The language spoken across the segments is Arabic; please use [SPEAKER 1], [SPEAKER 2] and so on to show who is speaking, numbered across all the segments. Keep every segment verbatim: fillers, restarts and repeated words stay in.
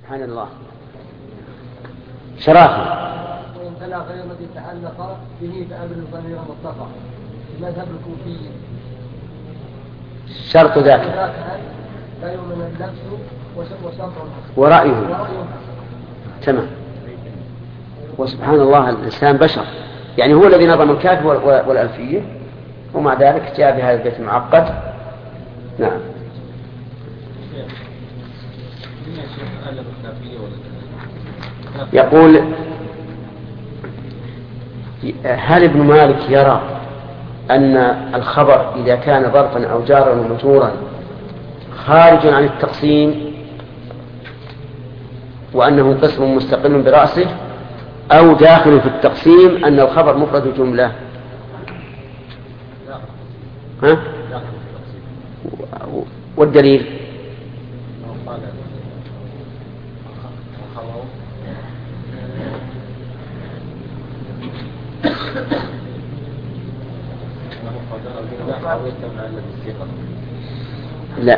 [SPEAKER 1] سبحان الله. شرافة.
[SPEAKER 2] وإن تلا غير الذي تعلق به فأبر الضمير مطلقا المذهب الكوفي.
[SPEAKER 1] شرط ذاك
[SPEAKER 2] لا يؤمن اللبس وشرط
[SPEAKER 1] ورأيه. تمام. وسبحان الله الإنسان بشر، يعني هو الذي نظم الكافي والألفية ومع ذلك جاء بهذا البيت المعقد. نعم. يقول هل ابن مالك يرى أن الخبر إذا كان ظرفا أو جارا ومجرورا خارج عن التقسيم وأنه قسم مستقل برأسه، أو داخل في التقسيم أن الخبر مفرد جملة؟ ها؟ والدليل؟ لا.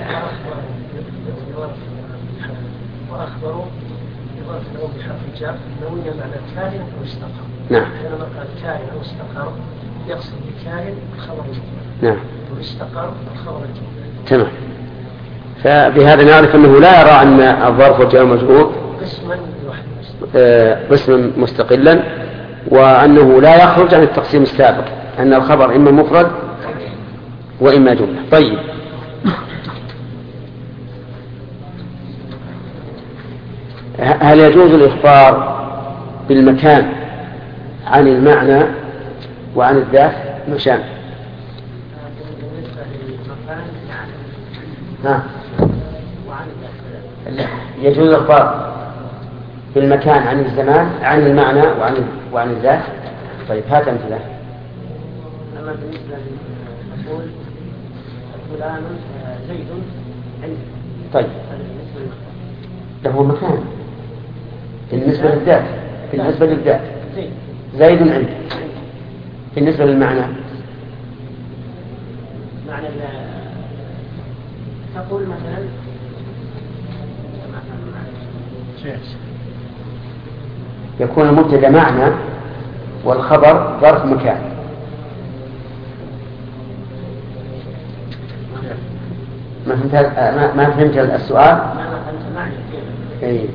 [SPEAKER 2] وأخبروا بظرف بحرف الجر نويا على كائن أو استقر.
[SPEAKER 1] نعم.
[SPEAKER 2] لما قال كائن أو استقر يقصد بكائن الخبر الجملة.
[SPEAKER 1] نعم.
[SPEAKER 2] واستقر الخبر الجملة.
[SPEAKER 1] تمام. فبهذا نعرف أنه لا يرى أن الظرف والجار مجرور
[SPEAKER 2] قسما
[SPEAKER 1] قسما مستقلا، وأنه لا يخرج عن التقسيم السابق، أن الخبر إما مفرد وإما جملة. طيب. هل يجوز الإخبار بالمكان عن المعنى وعن الذات؟ مشان ها. يجوز الإخبار بالمكان عن الزمان عن المعنى وعن وعن الذات. طيب هات أمثلة.
[SPEAKER 2] أما بالنسبة للمفعول فلان زيد عندي.
[SPEAKER 1] طيب له مكان بالنسبة للذات. بالنسبة للذات زيد عندي. بالنسبة للمعنى
[SPEAKER 2] معنى تقول مثلا
[SPEAKER 1] يكون المبتدا معنى والخبر ظرف مكان. ما فهمت ما, ما فهمت السؤال؟
[SPEAKER 2] ما فهمت معنى كيف؟
[SPEAKER 1] اي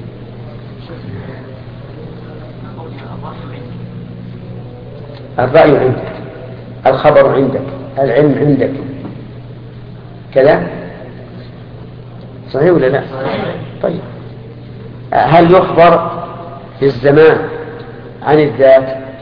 [SPEAKER 1] الرأي عندك، الخبر عندك، العلم عندك، كذا صحيح ولا لا؟ طيب هل يخبر في الزمان عن الذات؟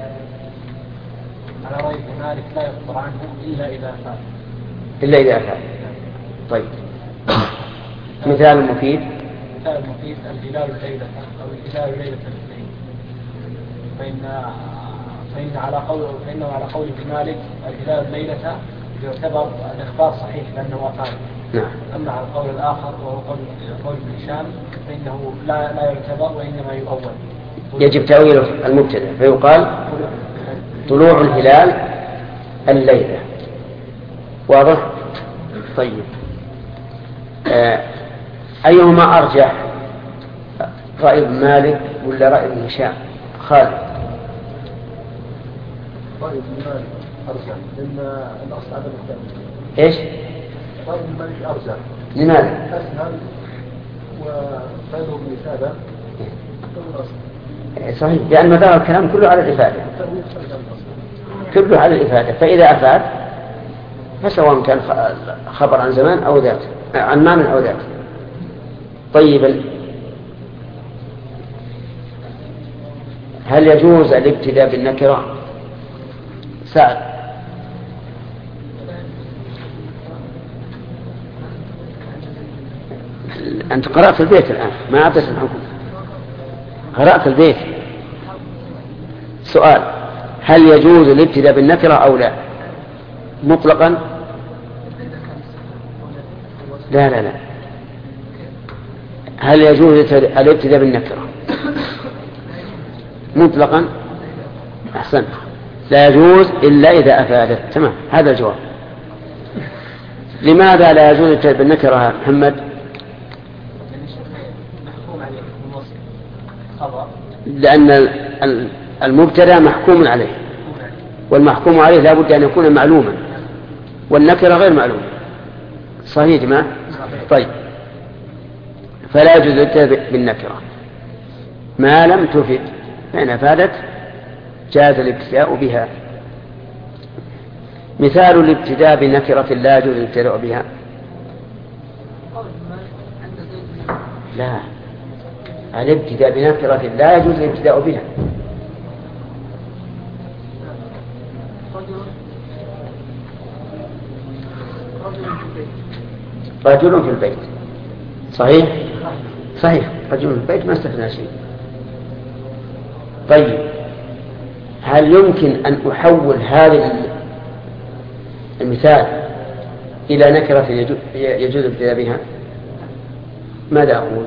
[SPEAKER 2] على رأي مالك لا يخبر عنه إلا إذا أفاد.
[SPEAKER 1] إلا إذا أفاد. طيب مثال مفيد.
[SPEAKER 2] مثال مفيد الهلال ليلة أو الهلال ليلة الاثنين، فإن فإن على قول فإنه على قول ابن مالك الهلال ليلة يعتبر الإخبار صحيح لأنه أفاد.
[SPEAKER 1] نعم.
[SPEAKER 2] أما على القول الآخر وهو قول قول ابن هشام فإنه لا لا يعتبر وإنما يؤول.
[SPEAKER 1] يجب تأويل المبتدأ فيقال طلوع الهلال الليلة. واضح؟ طيب آه. أيهما أرجح، رأي ابن مالك ولا رأي ابن هشام؟ خالد.
[SPEAKER 2] رأي ابن مالك أرجح لأن الأصل عدم التأويل.
[SPEAKER 1] إيش؟
[SPEAKER 2] رأي ابن مالك أرجح.
[SPEAKER 1] لماذا؟
[SPEAKER 2] أسهل وخيره بإفادة.
[SPEAKER 1] صحيح، لأن مدار الكلام كله على الإفادة. كله على الإفادة، فإذا أفاد فسواء كان خبر عن زمان أو ذات، عن معنى أو ذات. طيب هل يجوز الابتداء بالنكرة؟ سعد. أنت قرأت البيت الآن ما أعطيت الحكم. قرأت البيت. سؤال: هل يجوز الابتداء بالنكرة أو لا مطلقا؟ لا لا لا هل يجوز الابتداء بالنكرة مطلقا؟ أحسن، لا يجوز إلا إذا أفادت. تمام، هذا الجواب. لماذا لا يجوز الابتداء بالنكرة محمد؟
[SPEAKER 2] محكوم عليه بالوصف خبر،
[SPEAKER 1] لأن المبتدأ محكوم عليه، والمحكوم عليه لا بد أن يكون معلوما، والنكرة غير معلومة. صحيح ما؟ طيب، فلا يجوز الابتداء بالنكرة ما لم تفد، فإن أفادت جاز الابتداء بها. مثال الابتداء بنكرة لا يجوز الابتداء بها. لا، الابتداء بنكرة لا يجوز الابتداء بها. رجل في البيت. صحيح؟ صحيح، رجل في البيت ما استثنى شيء. طيب، هل يمكن أن أحول هذا المثال إلى نكرة يجوز الابتداء بها؟ ماذا أقول؟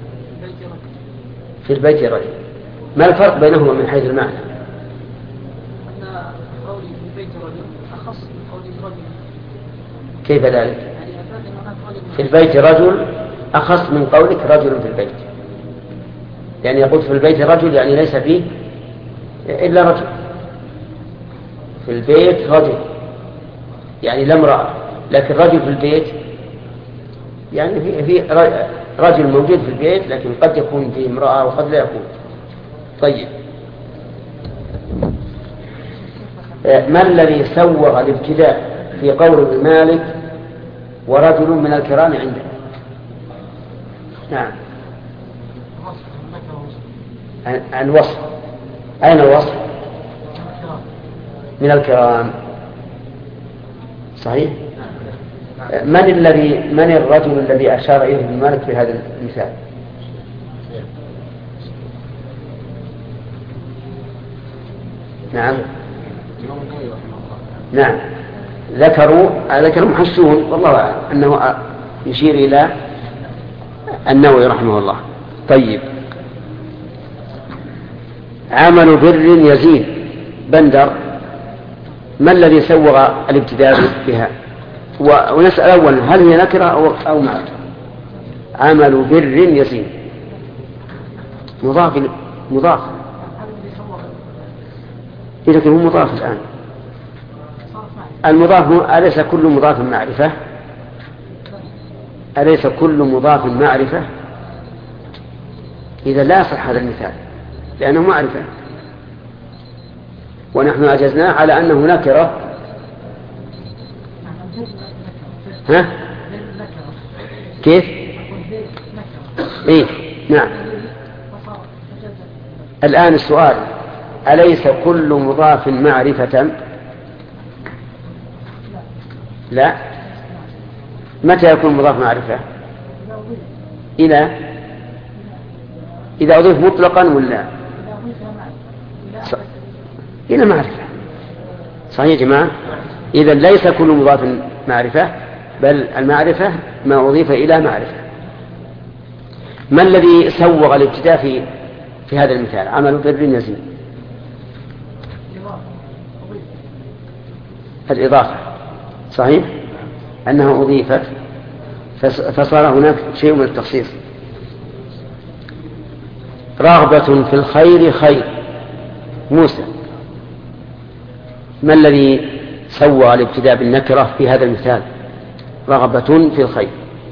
[SPEAKER 1] في البيت رجل. ما الفرق بينهما من حيث المعنى؟
[SPEAKER 2] أن قولي في البيت رجل أخص من قولي رجل.
[SPEAKER 1] كيف ذلك؟ في البيت رجل أخص من قولك رجل في البيت، يعني يقول في البيت رجل يعني ليس فيه إلا رجل. في البيت رجل يعني لا امرأة، لكن رجل في البيت يعني في في رجل موجود في البيت، لكن قد يكون فيه امرأة وقد لا يكون. طيب، ما الذي سوغ الابتداء في قول ابن مالك ورجل من الكرام عنده؟ نعم، الوصف. أين الوصف؟ من الكرام. صحيح. من الذي من الرجل الذي أشار إليه ابن مالك في هذا المثال؟ نعم نعم ذكروا ذكروا محسون، والله أعلم أنه يشير إلى النووي رحمه الله. طيب، عمل بر يزيد بندر، ما الذي سوغ الابتداء بها؟ ونسأل أولا هل هي نكرة أو, أو معرفة؟ عمل بر يزيد مضاف مضاف إذا كان هو مضاف الآن. المضاف أليس كل مضاف معرفة؟ أليس كل مضاف معرفة؟ إذا لا يصح هذا المثال لأنه معرفة، ونحن أجزناه على أنه نكرة. ها؟ كيف؟ إيه؟ نعم. الآن السؤال: أليس كل مضاف معرفة؟ لا. متى يكون مضاف معرفة؟ إلى إذا أضيف مطلقا ولا ص... إلى معرفة. صحيح يا جماعة؟ إذا ليس كل مضاف معرفة، بل المعرفة ما أضيف إلى معرفة. ما الذي سوغ الابتداء في في هذا المثال؟ عمل بر يزيد. الإضافة. صحيح أنها أضيفت فصار هناك شيء من التخصيص. رغبة في الخير خير. موسى، ما الذي سوى الابتداء بالنكرة في هذا المثال؟ رغبة في الخير.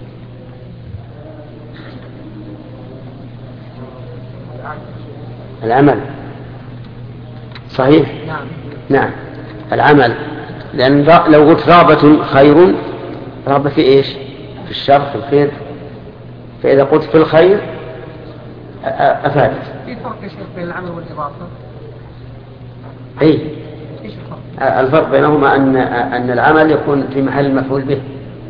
[SPEAKER 1] العمل. صحيح.
[SPEAKER 2] نعم
[SPEAKER 1] نعم العمل، لأن لو قلت رغبة خير، رغبة في إيش؟ في الشر، في الخير. فإذا قلت في الخير أفادت.
[SPEAKER 2] في فرق يا شيخ بين العمل والإضافة؟
[SPEAKER 1] أي الفرق بينهما أن أن العمل يكون في محل المفعول به،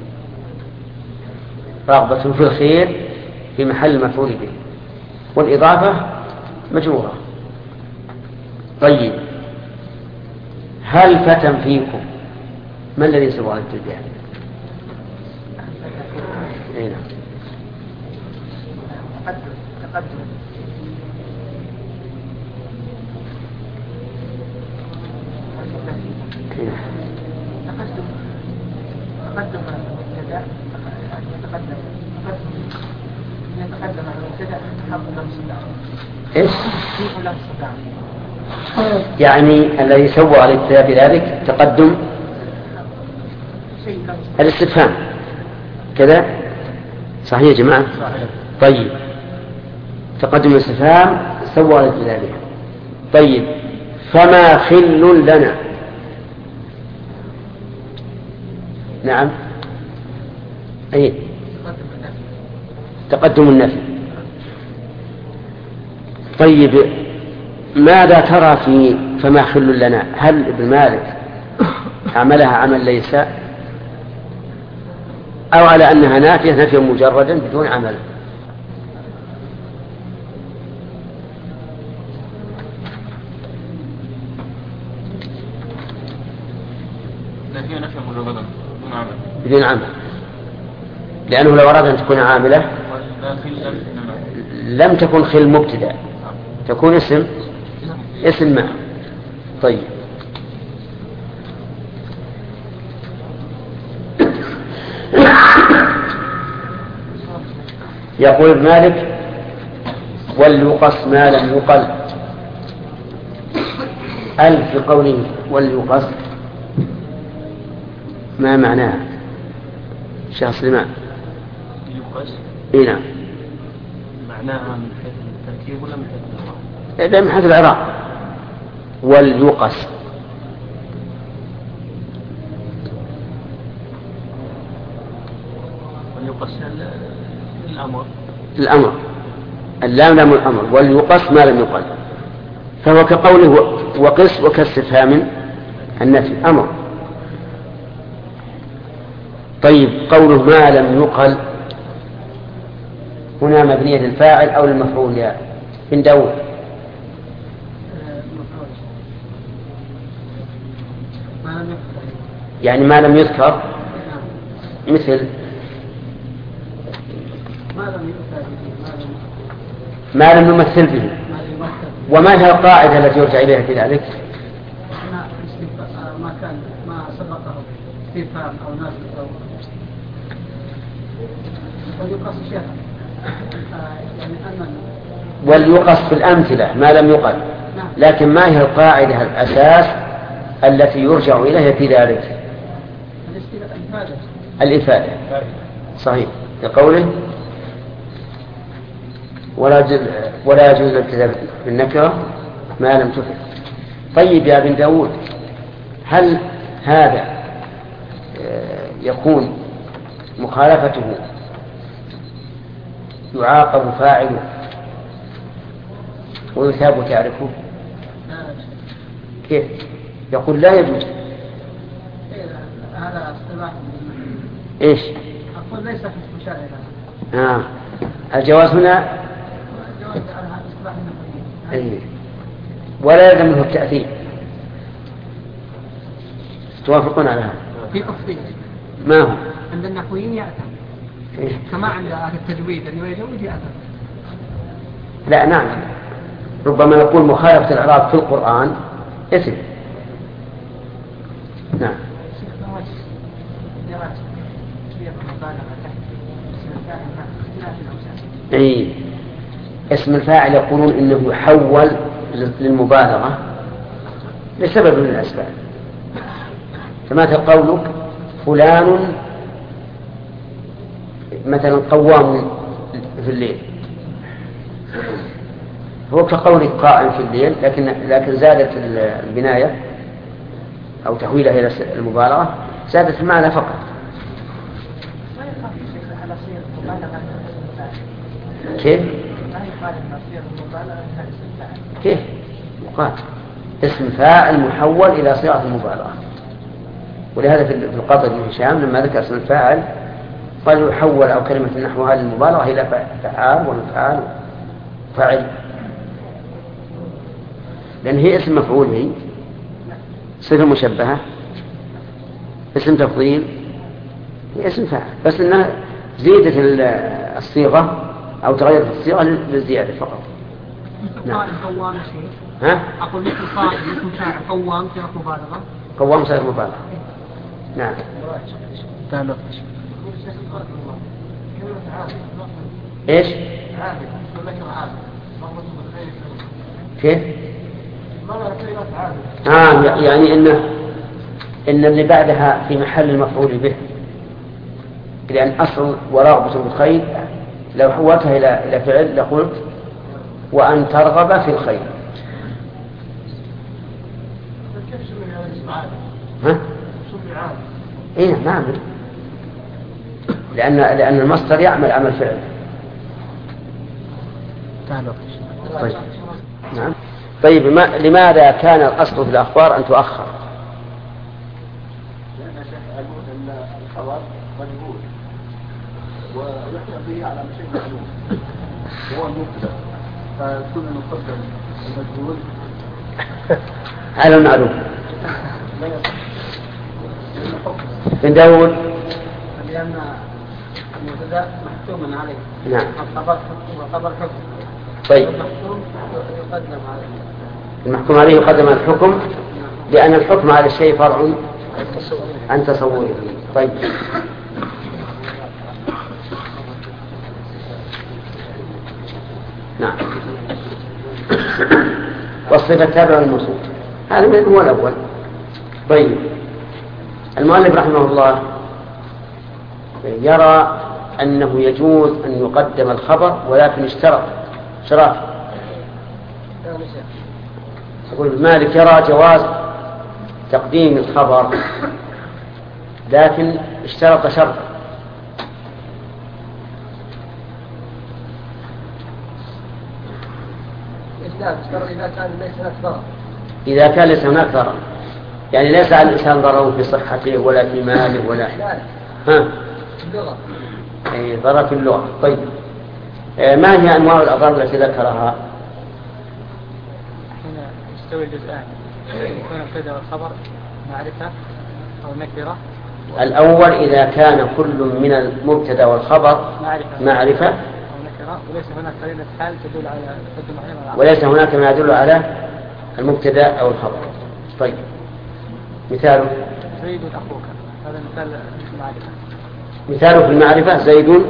[SPEAKER 1] رغبة في الخير في محل المفعول به، والإضافة مجرورة. طيب، هل فتن فيكم؟ ما الذي سوى الابتداء؟ اين
[SPEAKER 2] تقدم تقدم تقدم تقدم المبتدأ يتقدم يتقدم
[SPEAKER 1] إيش؟ يعني الذي سوى على الابتداء بذلك تقدم الاستفهام كذا صحيح يا جماعة؟ طيب تقدم الاستفهام سوى على الابتداء بها. طيب فما خل لنا. نعم أي تقدم النفي. طيب ماذا ترى في فما خل لنا؟ هل ابن مالك عملها عمل ليس أو على أنها نافية نفيا مجردا بدون عمل؟
[SPEAKER 3] نفيا نفيا مجردا بدون عمل
[SPEAKER 1] بدون عمل لأنه لو أراد أن تكون عاملة لم تكن خل مبتدأ تكون اسم اسم ما. طيب يقول ابن مالك وليقص ما لم يقل. ألف في قوله وليقص ما معناها شيخ سليمان؟
[SPEAKER 3] يقص
[SPEAKER 1] اي نعم
[SPEAKER 3] معناها من حيث التركيب ولا من حيث الإعراب؟
[SPEAKER 1] لا من حيث الإعراب. وليقص
[SPEAKER 3] وليقص الأمر
[SPEAKER 1] الأمر اللام لام الأمر وليقص ما لم يقل فهو كقوله وقص وكاستفهام النفي أمر. طيب قوله ما لم يقل هنا مبنية للفاعل أو للمفعول يا بن داود؟ يعني ما لم يذكر مثل ما لم يمثل به. وما هي القاعدة التي يرجع إليها في ذلك؟
[SPEAKER 4] ما كان ما سبقه استفهام أو نافي أو وليقص شيئا يعني أن
[SPEAKER 1] وليقص في الأمثلة ما لم يقل. لكن ما هي القاعدة الأساس التي يرجع إليها في ذلك؟ الإفادة. صحيح لقوله ولا ولا يجوز الابتداء بالنكرة ما لم تفد. طيب يا بن داود هل هذا يكون مخالفته يعاقب فاعله ويثاب تعرفه؟ كيف يقول لا يجوز؟
[SPEAKER 4] هذا اصطلاح
[SPEAKER 1] ايش؟
[SPEAKER 4] اقول ليس في المشارع.
[SPEAKER 1] اه الجواز هنا
[SPEAKER 4] الجواز على هذا اصطلاح
[SPEAKER 1] اي ولا يلزم منه التأثير. توافقون على هذا؟
[SPEAKER 4] في تفصيل
[SPEAKER 1] ما هو؟
[SPEAKER 4] عند النحويين يأتم
[SPEAKER 1] إيه؟
[SPEAKER 4] كما عند أهل التجويد أنه يجوز يأتم.
[SPEAKER 1] لا نعم ربما يقول مخالفة الإعراب في القرآن اسم. نعم اي اسم الفاعل يقولون انه يحول للمبالغة لسبب من الاسباب. فمثل قولك فلان مثلا قوام في الليل هو كقولك قائم في الليل لكن لكن زادت البناية او تحويلها الى المبالغة زادت المعنى فقط. كيف؟ كيف؟ يقال اسم فاعل محول إلى صيغة المبالغة. ولهذا في القاضي بن هشام لما ذكر اسم الفاعل قال يحول أو كلمة نحوها للمبالغة إلى فعال ومفعال فاعل لأن هي اسم مفعول به صفة مشبهة اسم تفضيل هي اسم فاعل بس إنها زيدت الصيغة أو تغيرت الصيغة للزيادة فقط.
[SPEAKER 4] نعم. قوام شيء.
[SPEAKER 1] ها؟
[SPEAKER 4] أقول مثل قائل مثل شاعر قوام صيغة مبالغة.
[SPEAKER 1] قوام صيغة مبالغة. نعم. إيش؟ كيف؟ آه يعني إنه إن اللي بعدها في محل المفعول به، لأن أصل ورغبة بالخير لو حولتها إلى إلى فعل لقلت وأن ترغب في الخير. ها؟ إيه نعم، لأن لأن المصدر يعمل عمل فعل. طيب. نعم. طيب ما لماذا كان الأصل في الأخبار أن تؤخر؟
[SPEAKER 5] لأن الخبر مجهول ويحكم به على شيء معلوم وهو المبتدأ، فكل نقدم المجهول
[SPEAKER 1] على المعلوم. بن داود.
[SPEAKER 4] لأن المبتدأ محكوم عليه.
[SPEAKER 1] نعم.
[SPEAKER 4] الخبر حكم والخبر حكم.
[SPEAKER 1] طيب.
[SPEAKER 4] المحكوم يقدم عليه.
[SPEAKER 1] المحكوم عليه يقدم على الحكم لأن الحكم على الشيء فرع عن تصوره. طيب. نعم. والصفة التابعة للموصوف هذا هو الأول. طيب. المؤلف رحمه الله يرى أنه يجوز أن يقدم الخبر ولكن اشترط شرط. يقول مالك يرى جواز تقديم الخبر لكن اشترط شرط.
[SPEAKER 4] إذا كان ليس هناك ضرر.
[SPEAKER 1] إذا كان ليس هناك ضرر يعني ليس على الإنسان ضرر في صحته ولا في ماله ولا ها
[SPEAKER 4] اللغة.
[SPEAKER 1] أي ضرر في اللغة. طيب ما هي أنواع الأضرار التي ذكرها؟
[SPEAKER 2] هنا يستوي الجزئان، يكون المبتدأ والخبر معرفة أو نكرة.
[SPEAKER 1] الأول إذا كان كل من المبتدأ والخبر
[SPEAKER 2] معرفة,
[SPEAKER 1] معرفة
[SPEAKER 2] أو نكرة وليس هناك قرينة حال تدل على تقدم عليها
[SPEAKER 1] وليس هناك ما يدل على المبتدأ أو الخبر. طيب مثال
[SPEAKER 2] زيد أخوك، هذا مثال المعرفة.
[SPEAKER 1] مثاله في المعرفة زيد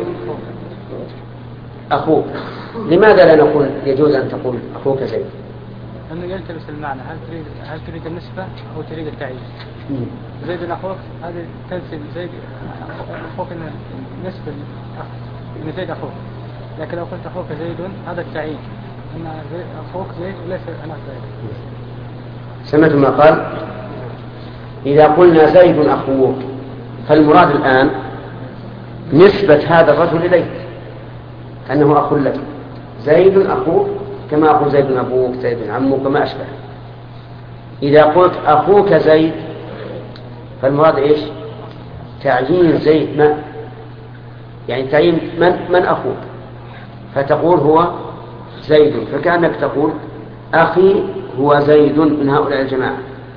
[SPEAKER 1] أخوك. لماذا لا نقول يجوز أن تقول أخوك زيد؟
[SPEAKER 2] لأنه يلتبس المعنى، هل تريد هل تريد النسبة أو تريد التعيين؟ زيد أخوك هذه تنسب زيد أخوك نسبة من زيد أخوك، لكن لو قلت أخوك زيد هذا التعيين أن أخوك زيد وليس أنا زيد.
[SPEAKER 1] سمعت ما قال إذا قلنا زيد أخوك فالمراد الآن نسبة هذا الرجل إليك أنه أخو لك. زيد أخوك كما أقول زيد أبوك زيد عمك وما أشبه. إذا قلت أخوك زيد فالمراد إيش؟ تعيين زيد ما يعني تعيين من, من أخوك، فتقول هو زيد، فكأنك تقول أخي هو زيد من هؤلاء الجماعة.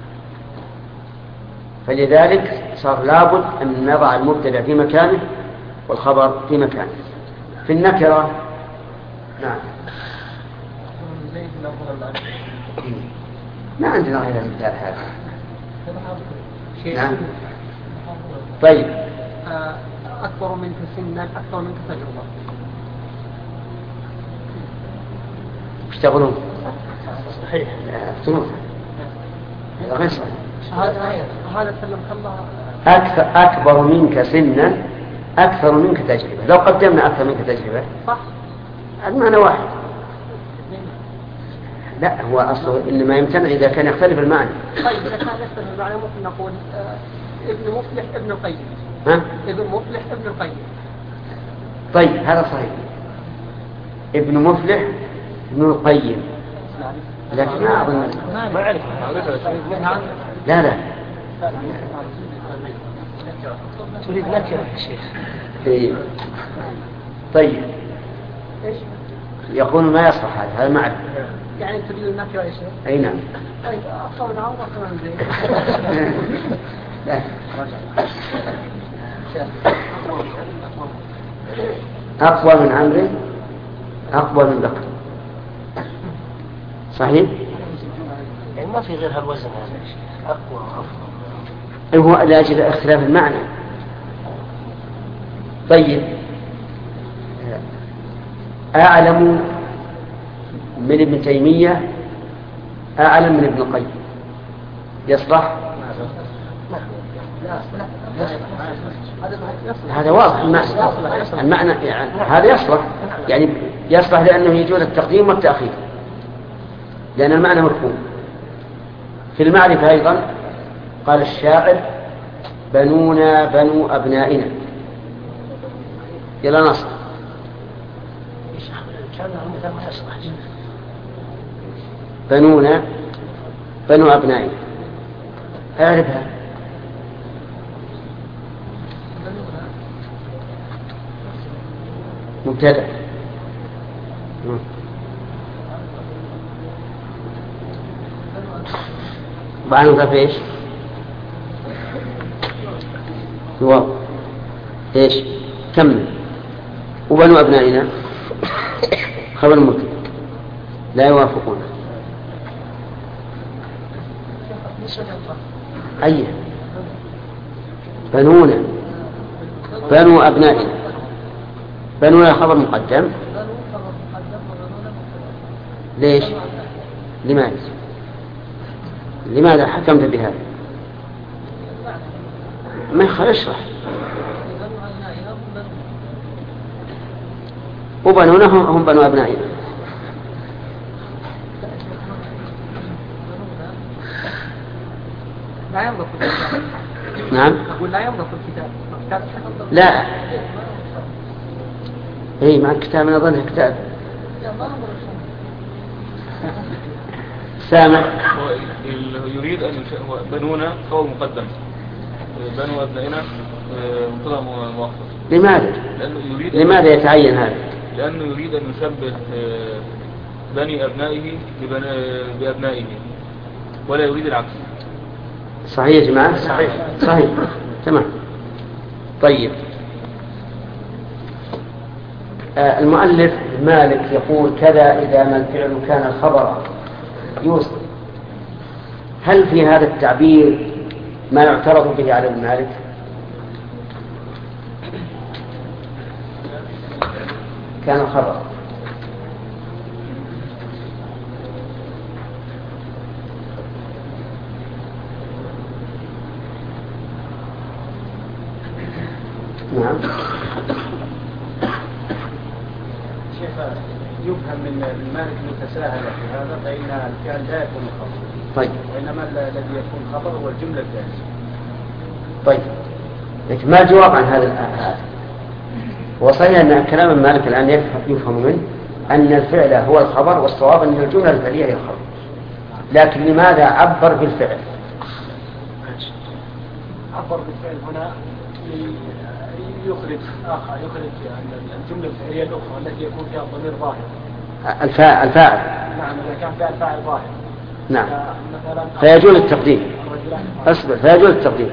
[SPEAKER 1] فلذلك صار لابد أن نضع المبتدأ في مكانه والخبر في مكانه. في النكرة نعم ما عندنا غير المثال هذا. نعم. طيب
[SPEAKER 4] أكبر منك سنا أكثر منك تجربة.
[SPEAKER 1] وش تقولون؟
[SPEAKER 5] صحيح.
[SPEAKER 1] هذا غير صحيح.
[SPEAKER 4] هذا سلمك الله
[SPEAKER 1] أكثر أكبر منك سنا أكثر منك تجربة. لو قدمنا أكثر منك تجربة
[SPEAKER 4] صح
[SPEAKER 1] المعنى واحد. لا هو أصله إنما يمتنع إذا كان يختلف المعنى.
[SPEAKER 4] طيب إذا كان يختلف المعنى ممكن نقول آه ابن مفلح ابن القيم.
[SPEAKER 1] ها؟
[SPEAKER 4] ابن مفلح ابن القيم.
[SPEAKER 1] طيب هذا صحيح. ابن مفلح ابن القيم، لكن ما أظن
[SPEAKER 5] ما أعرف.
[SPEAKER 1] لا لا
[SPEAKER 5] تريد نكرة يا شيخ.
[SPEAKER 1] إيه. طيب يقول ما يصلح هذا هذا معرفة.
[SPEAKER 4] يعني تريد النكرة يا شيخ؟
[SPEAKER 1] أي نعم.
[SPEAKER 4] طيب أصلا عمر كمان زين.
[SPEAKER 1] لا أقوى من عمرو أقوى من بكر. صحيح؟
[SPEAKER 5] يعني ما في غير هالوزن هذا شيء أقوى وأفضل.
[SPEAKER 1] هو لأجل اختلاف المعنى. طيب أعلم من ابن تيمية أعلم من ابن القيم يصلح؟ هذا واضح المعنى, المعنى يعني هذا يصلح يعني يصلح لأنه يجوز التقديم والتأخير لأن المعنى مفهوم. في المعرفة أيضا قال الشاعر بنونا بنو أبنائنا. يلا نصر بنونا بنو أبنائنا أعرفها. مبتدأ بعد نضاف ايش؟ واو ايش؟ كمل. وبنو أبنائنا خبر مبتدأ لا يوافقون. أي بنونا بنو أبنائنا بنونا خبر مقدم. ليش؟ لماذا؟ لماذا حكمت بهذا؟ ما يخل اشرح. وبنونا هم بنو أبنائنا.
[SPEAKER 4] لا ينظف الكتاب.
[SPEAKER 1] نعم
[SPEAKER 4] أقول لا ينظف الكتاب.
[SPEAKER 1] لا اي مع الكتاب من أظنها كتاب سامع.
[SPEAKER 6] يريد أن بنونا قول مقدم بنو أبنائنا مبتدأ مؤخر.
[SPEAKER 1] لماذا؟
[SPEAKER 6] يريد
[SPEAKER 1] لماذا يتعين هذا؟
[SPEAKER 6] لأنه يريد أن يشبه بني أبنائه بأبنائه ولا يريد العكس.
[SPEAKER 1] صحيح يا جماعة؟ صحيح صحيح تمام. طيب آه المؤلف مالك يقول كذا إذا ما الفعل كان الخبر يوسف. هل في هذا التعبير ما يعترض به على المالك؟ كان الخبر نعم.
[SPEAKER 2] شيخ يفهم من المالك المتساهل في هذا فإن الفعل لا يكون خبر.
[SPEAKER 1] طيب
[SPEAKER 2] وإنما الذي يكون خبر هو الجملة الجاهزة.
[SPEAKER 1] طيب لكن ما الجواب عن هذا الآن؟ وصحيح أن كلام المالك الآن يفهم منه أن الفعل هو الخبر والصواب أن الجملة الفعلية هي الخبر. لكن لماذا عبر بالفعل؟
[SPEAKER 2] عبر بالفعل هنا يخرج آخر يخرج الجملة الفعلية الأخرى التي يكون فيها الضمير ظاهر.
[SPEAKER 1] الفاعل الفاعل
[SPEAKER 2] نعم إذا كان فيها الفاعل ظاهر.
[SPEAKER 1] نعم فيجوز التقديم. أصبر فيجوز التقديم.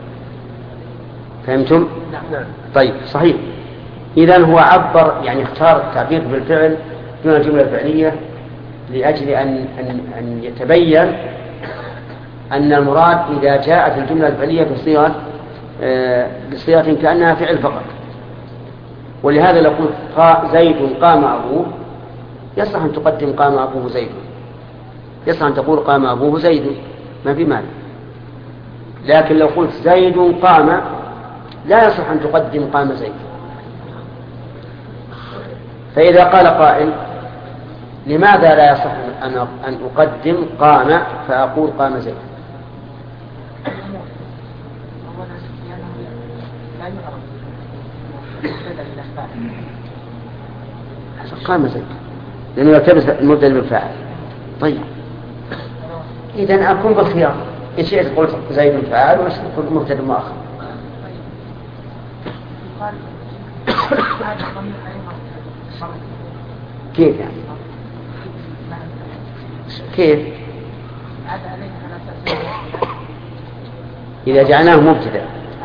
[SPEAKER 1] فهمتم؟
[SPEAKER 2] نعم.
[SPEAKER 1] طيب صحيح. إذن هو عبر يعني اختار التعبير بالفعل دون الجملة الفعلية لأجل أن, أن, أن يتبين أن المراد إذا جاءت الجملة الفعلية بصيغة بصيغة كأنها فعل فقط. ولهذا لو قلت زيد قام أبوه يصح أن تقدم قام أبوه زيد، يصح أن تقول قام أبوه زيد ما في مانع. لكن لو قلت زيد قام لا يصح أن تقدم قام زيد. فإذا قال قائل لماذا لا يصح أن أقدم قام فأقول قام زيد؟ قام زيد لأنه يلتبس المبدل بالفاعل. طيب إذن أكون بالخيار إن شئت قلت زيد فاعل وإن شئت قلت مبتدأ مؤخر. كيف يعني؟ كيف؟ إذا جعلناه مبتدأ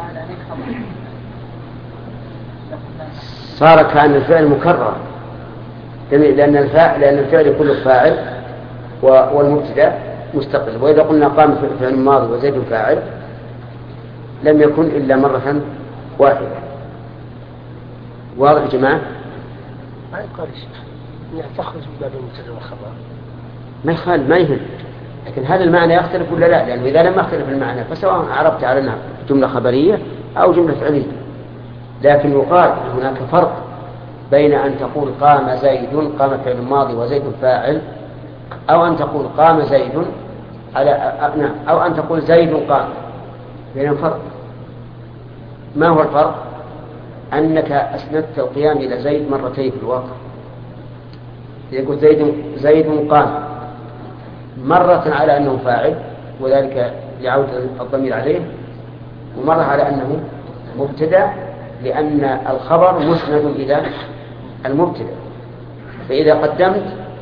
[SPEAKER 1] صار كأن الفعل مكرر، لأن الفاعل لأن الفعل كله فاعل والمبتدأ مستقل. وإذا قلنا قام فعل ماضي وزيد فاعل لم يكن إلا مرة واحدة. واضح يا جماعة؟
[SPEAKER 5] ما يقال شيء يعني تخرج من باب المبتدا والخبر.
[SPEAKER 1] ما يخال ما يهم، لكن هل المعنى يختلف ولا لا؟ لأنه إذا لم يختلف المعنى فسواء عرفت على أنها جملة خبرية أو جملة فعلية. لكن يقال هناك فرق بين أن تقول قام زيد، قام فعل ماضي وزيد فاعل، أو أن تقول قام زيد على نعم، أو أن تقول زيد قام. بينهم فرق. ما هو الفرق؟ أنك أسندت القيام إلى زيد مرتين في الواقع. يقول زيد زيد قام مرة على أنه فاعل وذلك لعودة الضمير عليه، ومرة على أنه مبتدأ لأن الخبر مسند إلى المبتدأ، فإذا قدمت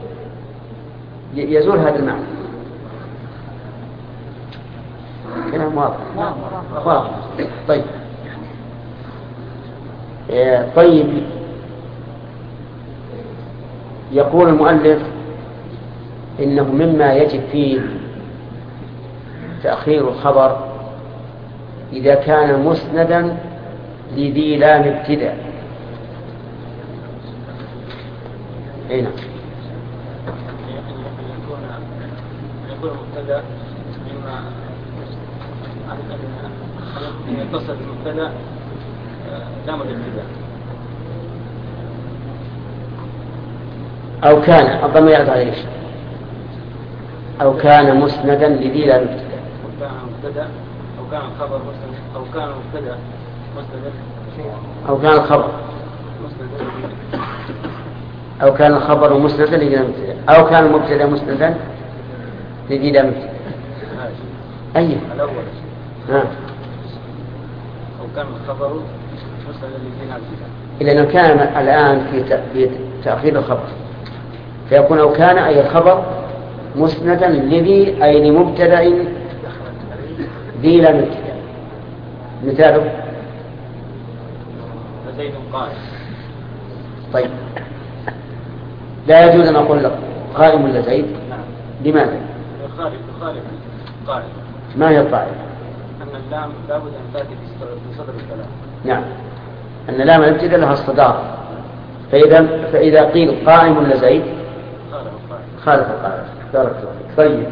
[SPEAKER 1] يزول هذا المعنى. كلام واضح. واضح. طيب طيب يقول المؤلف إنه مما يجب فيه تأخير الخبر إذا كان مسندا لذي لام ابتداء. هنا
[SPEAKER 2] يكون مبتدا مما أن يتصل بالمبتدا لام الابتداء
[SPEAKER 1] أو كان الضمير يعود على إيش؟ أو كان مسندا لذي لام ابتداء.
[SPEAKER 2] أو كان مبتدا أو كان الخبر مسند أو كان مبتدا مسندا
[SPEAKER 1] أو كان الخبر أو كان الخبر مسندا لذي لام ابتداء أو كان المبتدا مسندا لذي لام ابتداء. أيه
[SPEAKER 2] الأول
[SPEAKER 1] ها.
[SPEAKER 2] أو كان الخبر مسندا لذي لام ابتداء.
[SPEAKER 1] لأنه كان الآن في تأخير الخبر فيكون أو كان أي الخبر مسندا لذي أي لمبتدأ ذي لام ابتداء. مثاله
[SPEAKER 2] زيد قائم.
[SPEAKER 1] طيب لا يجوز أن أقول لك قائم ولا زيد. لماذا؟
[SPEAKER 2] يخالف يخالف قائم.
[SPEAKER 1] ما هي القاعدة؟
[SPEAKER 2] أن اللام لابد أن تأتي في صدر الكلام.
[SPEAKER 1] نعم، أن لام الابتداء لها الصدارة، فإذا فإذا قيل قائم ولا زيد خالف القاعدة. بارك الله فيك. طيب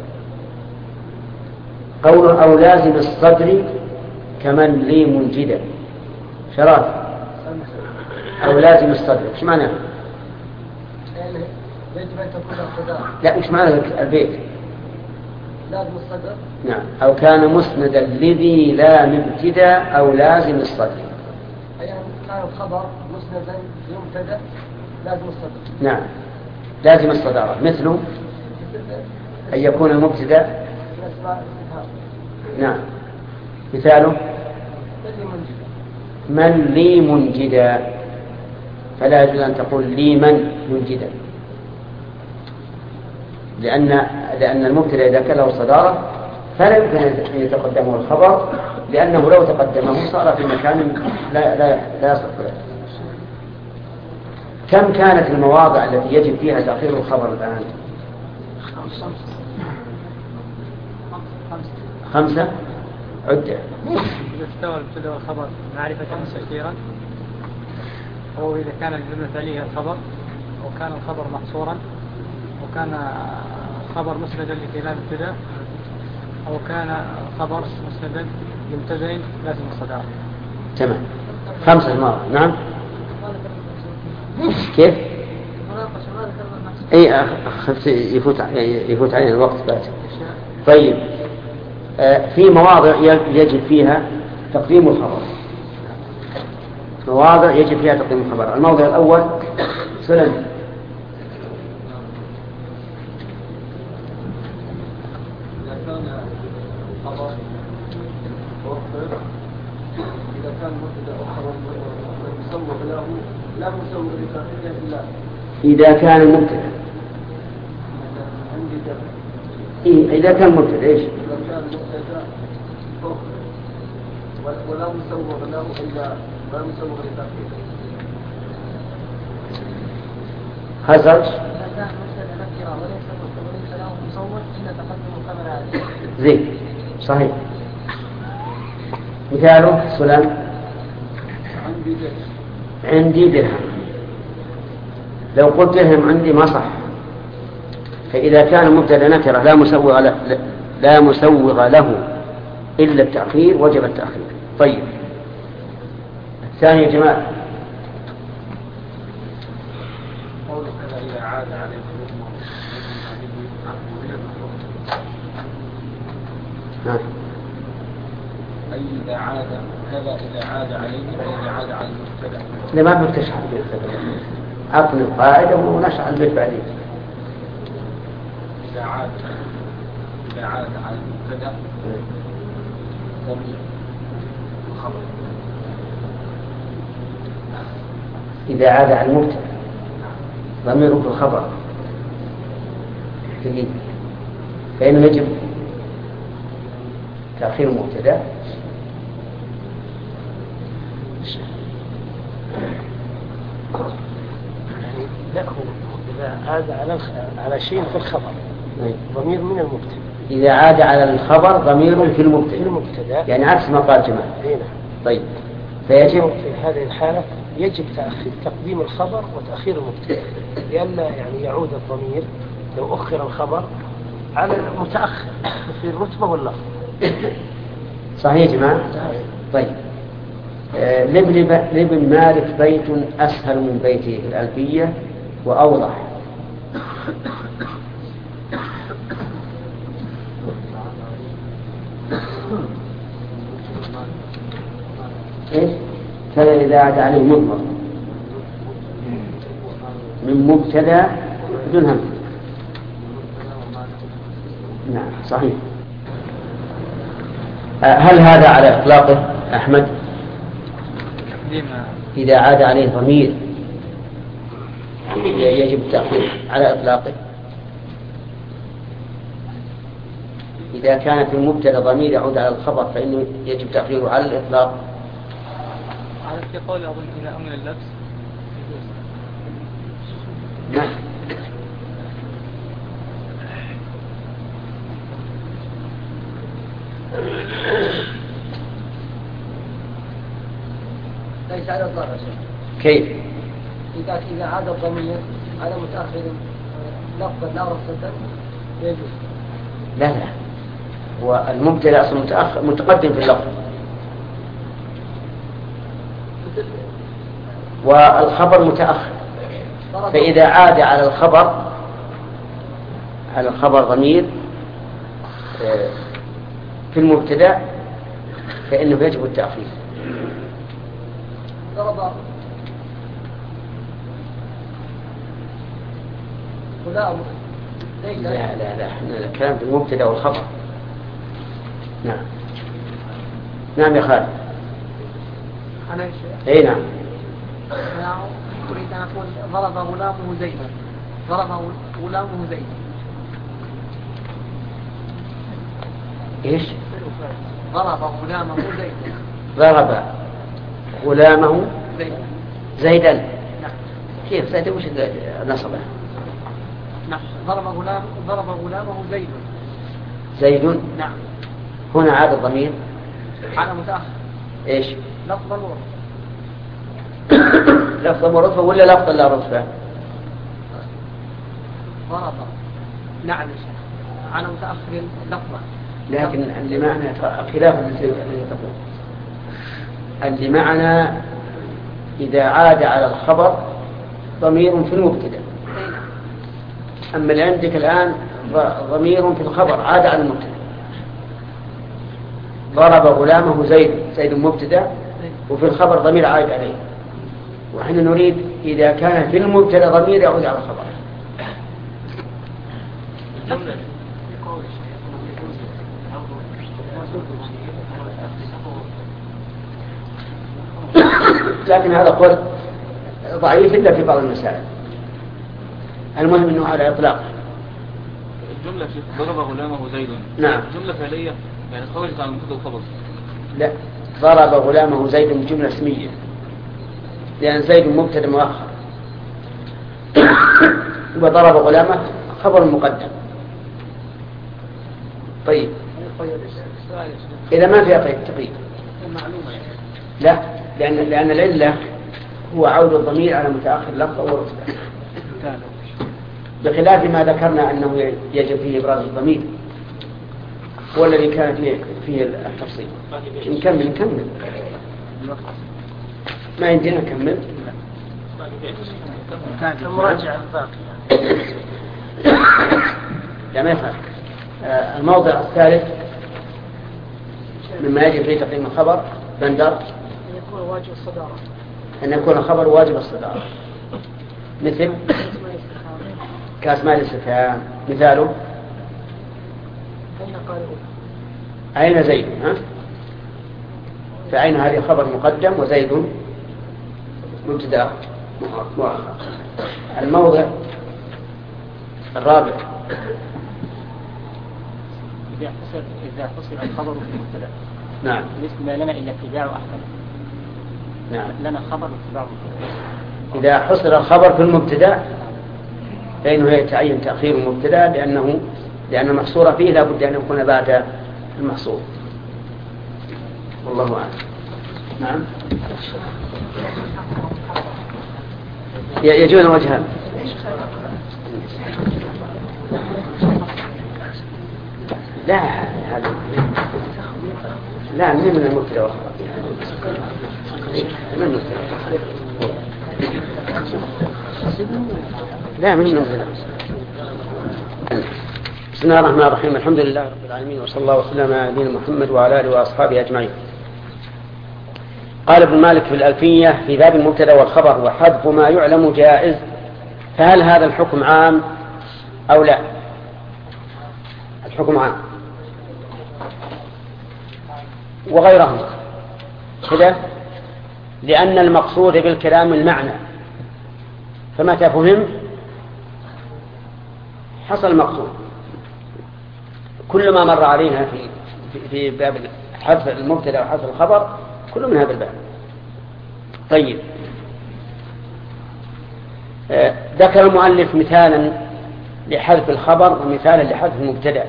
[SPEAKER 1] قوله أو لازم الصدر كمن لي منجدا. شرات أو لازم الصدر إيش معناه؟
[SPEAKER 5] يجب أن تكون الصدارة.
[SPEAKER 1] لا إيش معنى البيت؟
[SPEAKER 5] لازم الصدر.
[SPEAKER 1] نعم. أو كان مسندا لذي لام ابتداء أو لازم الصدر.
[SPEAKER 5] أي كان الخبر مسندا لمبتدأ لازم الصدر.
[SPEAKER 1] نعم لازم الصدارة. مثله أن يكون المبتدأ. نعم مثاله من لي منجدا، فلا يجوز أن تقول لي من منجدا، لأن لأن المبتدأ إذا كان له صدارة فلا يمكن أن يتقدمه الخبر، لأنه لو تقدمه صار في مكان لا لا لا يصح له. كم كانت المواضع التي يجب فيها تأخير الخبر الآن؟ خمسة. عدة.
[SPEAKER 4] إذا استوى الابتداء والخبر معرفة مستثيرا، أو إذا كان الجملة الفعلية الخبر، أو كان الخبر محصورا، أو كان خبر مسندا لكلام ابتداء، أو كان خبر مسندا لمبتدأ لازم الصدارة.
[SPEAKER 1] تمام. خمسة المرة. نعم. كيف؟ اي خفت يفوت يفوت علينا الوقت بعد. طيب آه في مواضع يجب فيها تقديم الخبر. مواضع يجب فيها تقديم الخبر. الموضع الأول سلم.
[SPEAKER 2] إذا كان خبر إذا كان مبتدأ خبر مسوغ له لا مسوغ لتأخيره إلا
[SPEAKER 1] إذا كان المبتدأ. إيه إذا كان مبتدأ إيش؟
[SPEAKER 2] إذا كان مبتدأ ولا مسوغ له إلا لا مسوغ لتأخيره.
[SPEAKER 1] خزرج.
[SPEAKER 5] إذا كان مبتدأ نكرة وليس وليس له مصور إلا تقدم الخبر عليه.
[SPEAKER 1] زين صحيح. مثاله سلام.
[SPEAKER 2] عندي درهم.
[SPEAKER 1] عندي درهم. لو قلت لهم عندي ما صح. فإذا كان مبتدا نكرة لا مسوغ له لا مسوغ له إلا التأخير وجب التأخير. طيب الثاني يا جماعة
[SPEAKER 2] إذا عاد عليه
[SPEAKER 1] نعم.
[SPEAKER 2] أي إذا عاد كذا إذا عاد عليه فإذا عاد على المبتدأ.
[SPEAKER 1] لا ما بدك تشرح البيت، عطني القاعدة ونشرح البيت بعدين.
[SPEAKER 2] إذا عاد إذا عاد على المبتدأ ضمير الخبر.
[SPEAKER 1] إذا عاد على المبتدأ ضمير في الخبر جديد، فإنه يجب تأخير المبتدأ.
[SPEAKER 5] يعني لا، هو إذا عاد على على شيء في الخبر ضمير من المبتدأ.
[SPEAKER 1] إذا عاد على الخبر ضمير في المبتدأ،
[SPEAKER 5] في المبتدأ
[SPEAKER 1] يعني عكس ما قال جمال.
[SPEAKER 5] هنا.
[SPEAKER 1] طيب فيجب
[SPEAKER 5] في هذه الحالة يجب تأخير تقديم الخبر وتأخير المبتدأ، لئلا يعني يعود الضمير لو أخر الخبر على المتأخر في الرتبة واللفظ.
[SPEAKER 1] صحيح يا جماعة. طيب آه لابن لابن مالك بيت أسهل من بيته في الألفية وأوضح. إيش؟ كذا إذا عاد عليه مضمر من مبتدأ بدون هم. نعم صحيح. هل هذا على إطلاقه أحمد؟ إذا عاد عليه ضمير يجب التأخير على إطلاقه. إذا كان في المبتدأ ضمير يعود على الخبر فإنه يجب تأخيره على الإطلاق.
[SPEAKER 4] على في قول أظن إذا أمن اللبس.
[SPEAKER 1] نعم.
[SPEAKER 7] ليس على الضرر.
[SPEAKER 1] كيف؟
[SPEAKER 7] إذا إذا عاد الضمير على متأخر لفظا لا رفضا يجوز.
[SPEAKER 1] لا لا، هو المبتدأ أصلا متأخر متقدم في اللفظ، والخبر متأخر. فإذا عاد على الخبر على الخبر ضمير في المبتدأ فإنه يجب التأخير.
[SPEAKER 7] ضرب لا
[SPEAKER 1] لا لا لا، احنا الكلام في المبتدأ والخبر. نعم نعم يا خالد.
[SPEAKER 7] أنا
[SPEAKER 1] اي نعم.
[SPEAKER 7] أنا أريد أن أقول ضرب غلامه زيدا. ضرب غلامه زيدا.
[SPEAKER 1] ايش؟
[SPEAKER 7] ضرب غلامه زيدا.
[SPEAKER 1] ضرب غلامه
[SPEAKER 7] زيدا.
[SPEAKER 1] زيدا.
[SPEAKER 7] نعم.
[SPEAKER 1] كيف زيدا وش نصبه؟
[SPEAKER 7] نعم. ضرب غلام ضرب غلامه زيد.
[SPEAKER 1] زيد.
[SPEAKER 7] نعم.
[SPEAKER 1] هنا عاد الضمير
[SPEAKER 7] على متأخر.
[SPEAKER 1] ايش؟
[SPEAKER 7] لفظا ورتبة.
[SPEAKER 1] لفظا ورتبة ولا لفظا لا رتبة؟
[SPEAKER 7] ضرب. نعم على متأخر لفظا.
[SPEAKER 1] لكن اللي معنى خلاف الذي تقول. اللي معنى إذا عاد على الخبر ضمير في المبتدأ. أما اللي عندك الآن ضمير في الخبر عاد على المبتدأ. ضرب غلامه زيد، زيد مبتدأ وفي الخبر ضمير عائد عليه، ونحن نريد إذا كان في المبتدأ ضمير يعود على الخبر. لكن هذا قول ضعيف إلا في بعض المسائل. المهم أنه على إطلاق.
[SPEAKER 6] الجملة ضرب غلامه زيد.
[SPEAKER 1] نعم.
[SPEAKER 6] جملة فعلية يعني خرجت عن المبتدأ والخبر.
[SPEAKER 1] لا، ضرب غلامه زيد جملة اسمية لأن زيد مبتدأ مؤخر وضرب غلامه خبر مقدم. طيب إذا ما فيها طيب تقييد لا، لأن لأن العلة هو عود الضمير على متأخر لفظ ورتبة. بخلاف ما ذكرنا أنه يجب فيه إبراز الضمير هو الذي كان فيه, فيه التفصيل. نكمل نكمل ما عندنا نكمل
[SPEAKER 5] مراجعة الباقي.
[SPEAKER 1] لا ما يفعل. الموضع الثالث مما يجب فيه تقديم الخبر بندر
[SPEAKER 7] أن يكون واجب الصدارة.
[SPEAKER 1] أن يكون الخبر واجب الصدارة مثل كأسماء الاستفهام. مثاله
[SPEAKER 7] أين قالوا
[SPEAKER 1] أين زيد؟ ها؟ فأين هذه خبر مقدم وزيد مبتدأ مؤخر. الموضع الرابع
[SPEAKER 3] إذا حصل إذا حصل الخبر في المبتدأ.
[SPEAKER 1] نعم.
[SPEAKER 3] مثل ما لنا إلا اتباع أحسن.
[SPEAKER 1] نعم.
[SPEAKER 3] لنا خبر واتباع.
[SPEAKER 1] إذا حصل الخبر في المبتدأ فإنه يتعين تأخير المبتدأ لأنه لأن المحصور فيه لا بد أن يكون بعد المحصور. والله أعلم. نعم. يجوز وجهان. لا هذا لا من من المبتدأ من المبتدأ لا من المبتدأ. بسم الله الرحمن الرحيم. الحمد لله رب العالمين وصلى الله وسلم على نبينا محمد وعلى اله واصحابه اجمعين. قال ابن مالك في الألفية في باب المبتدأ والخبر وحذف ما يعلم جائز، فهل هذا الحكم عام أو لا؟ الحكم عام وغيره كذا، لأن المقصود بالكلام المعنى، فمتى فهم حصل المقصود. كل ما مر علينا في في باب حذف المبتدأ وحذف الخبر كل من هذا الباب. طيب، آه ذكر المؤلف مثالا لحذف الخبر ومثالا لحذف المبتدأ،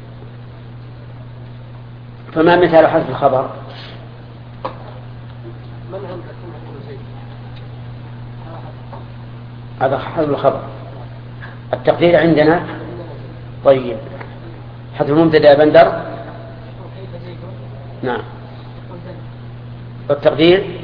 [SPEAKER 1] فما مثال حذف الخبر؟ هذا حذف الخبر. التقدير عندنا طيب حذف المبتدأ بندر. نعم. والتقدير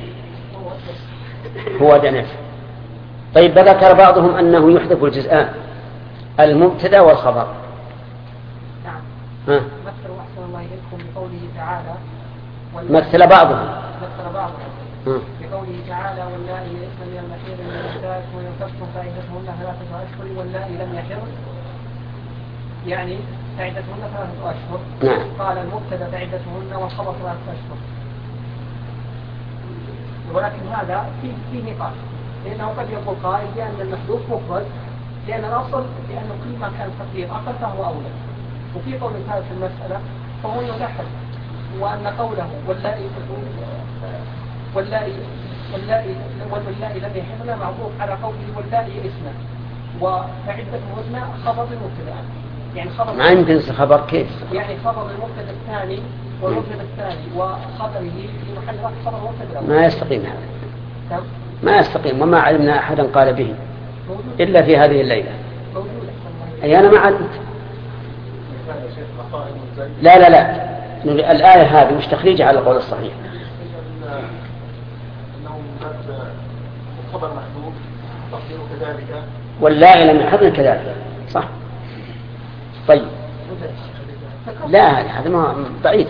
[SPEAKER 1] هو دنف. طيب، ذكر بعضهم أنه يحذف الجزءان المبتدأ والخبر.
[SPEAKER 7] نعم.
[SPEAKER 1] ها.
[SPEAKER 7] مثل أحسن الله إليكم بقوله تعالى
[SPEAKER 1] مثل بعضهم
[SPEAKER 7] مثل بعضهم
[SPEAKER 1] ها.
[SPEAKER 7] بقوله تعالى واللائي يئسن من المحيض من نسائكم وإن ارتبتم فعدتهن ثلاثة أشهر واللائي لم يحضن يعني فعدتهن ثلاثة أشهر.
[SPEAKER 1] نعم.
[SPEAKER 7] قال المبتدأ فعدتهن والخبر ثلاثة أشهر، ولكن هذا فيه في نقاش، لأنه قد يقول قائل بأن المحذوف مفرد لأن الأصل لأنه كل ما كان التقدير أقل فهو أولى، وفي قول ثالث في المسألة فهو يلحظ، وأن قوله واللائي واللائي واللائي واللائي لم يحضن معطوف على قوله واللائي اسما وفعدتهن خبر المبتدأ، يعني خبر
[SPEAKER 1] ما يمكن خبر كيف؟
[SPEAKER 7] يعني خبر المبتدأ الثاني والمبتدأ الثاني وخبره في محل رفع خبر المبتدأ.
[SPEAKER 1] ما يستقيم هذا. ما يستقيم، وما علمنا أحدا قال به إلا في هذه الليلة. أي أنا ما علمت. لا لا لا الآية هذه مش تخريجها على القول الصحيح. واللائي لم يحضن كذلك صح. طيب لا هذا ما بعيد.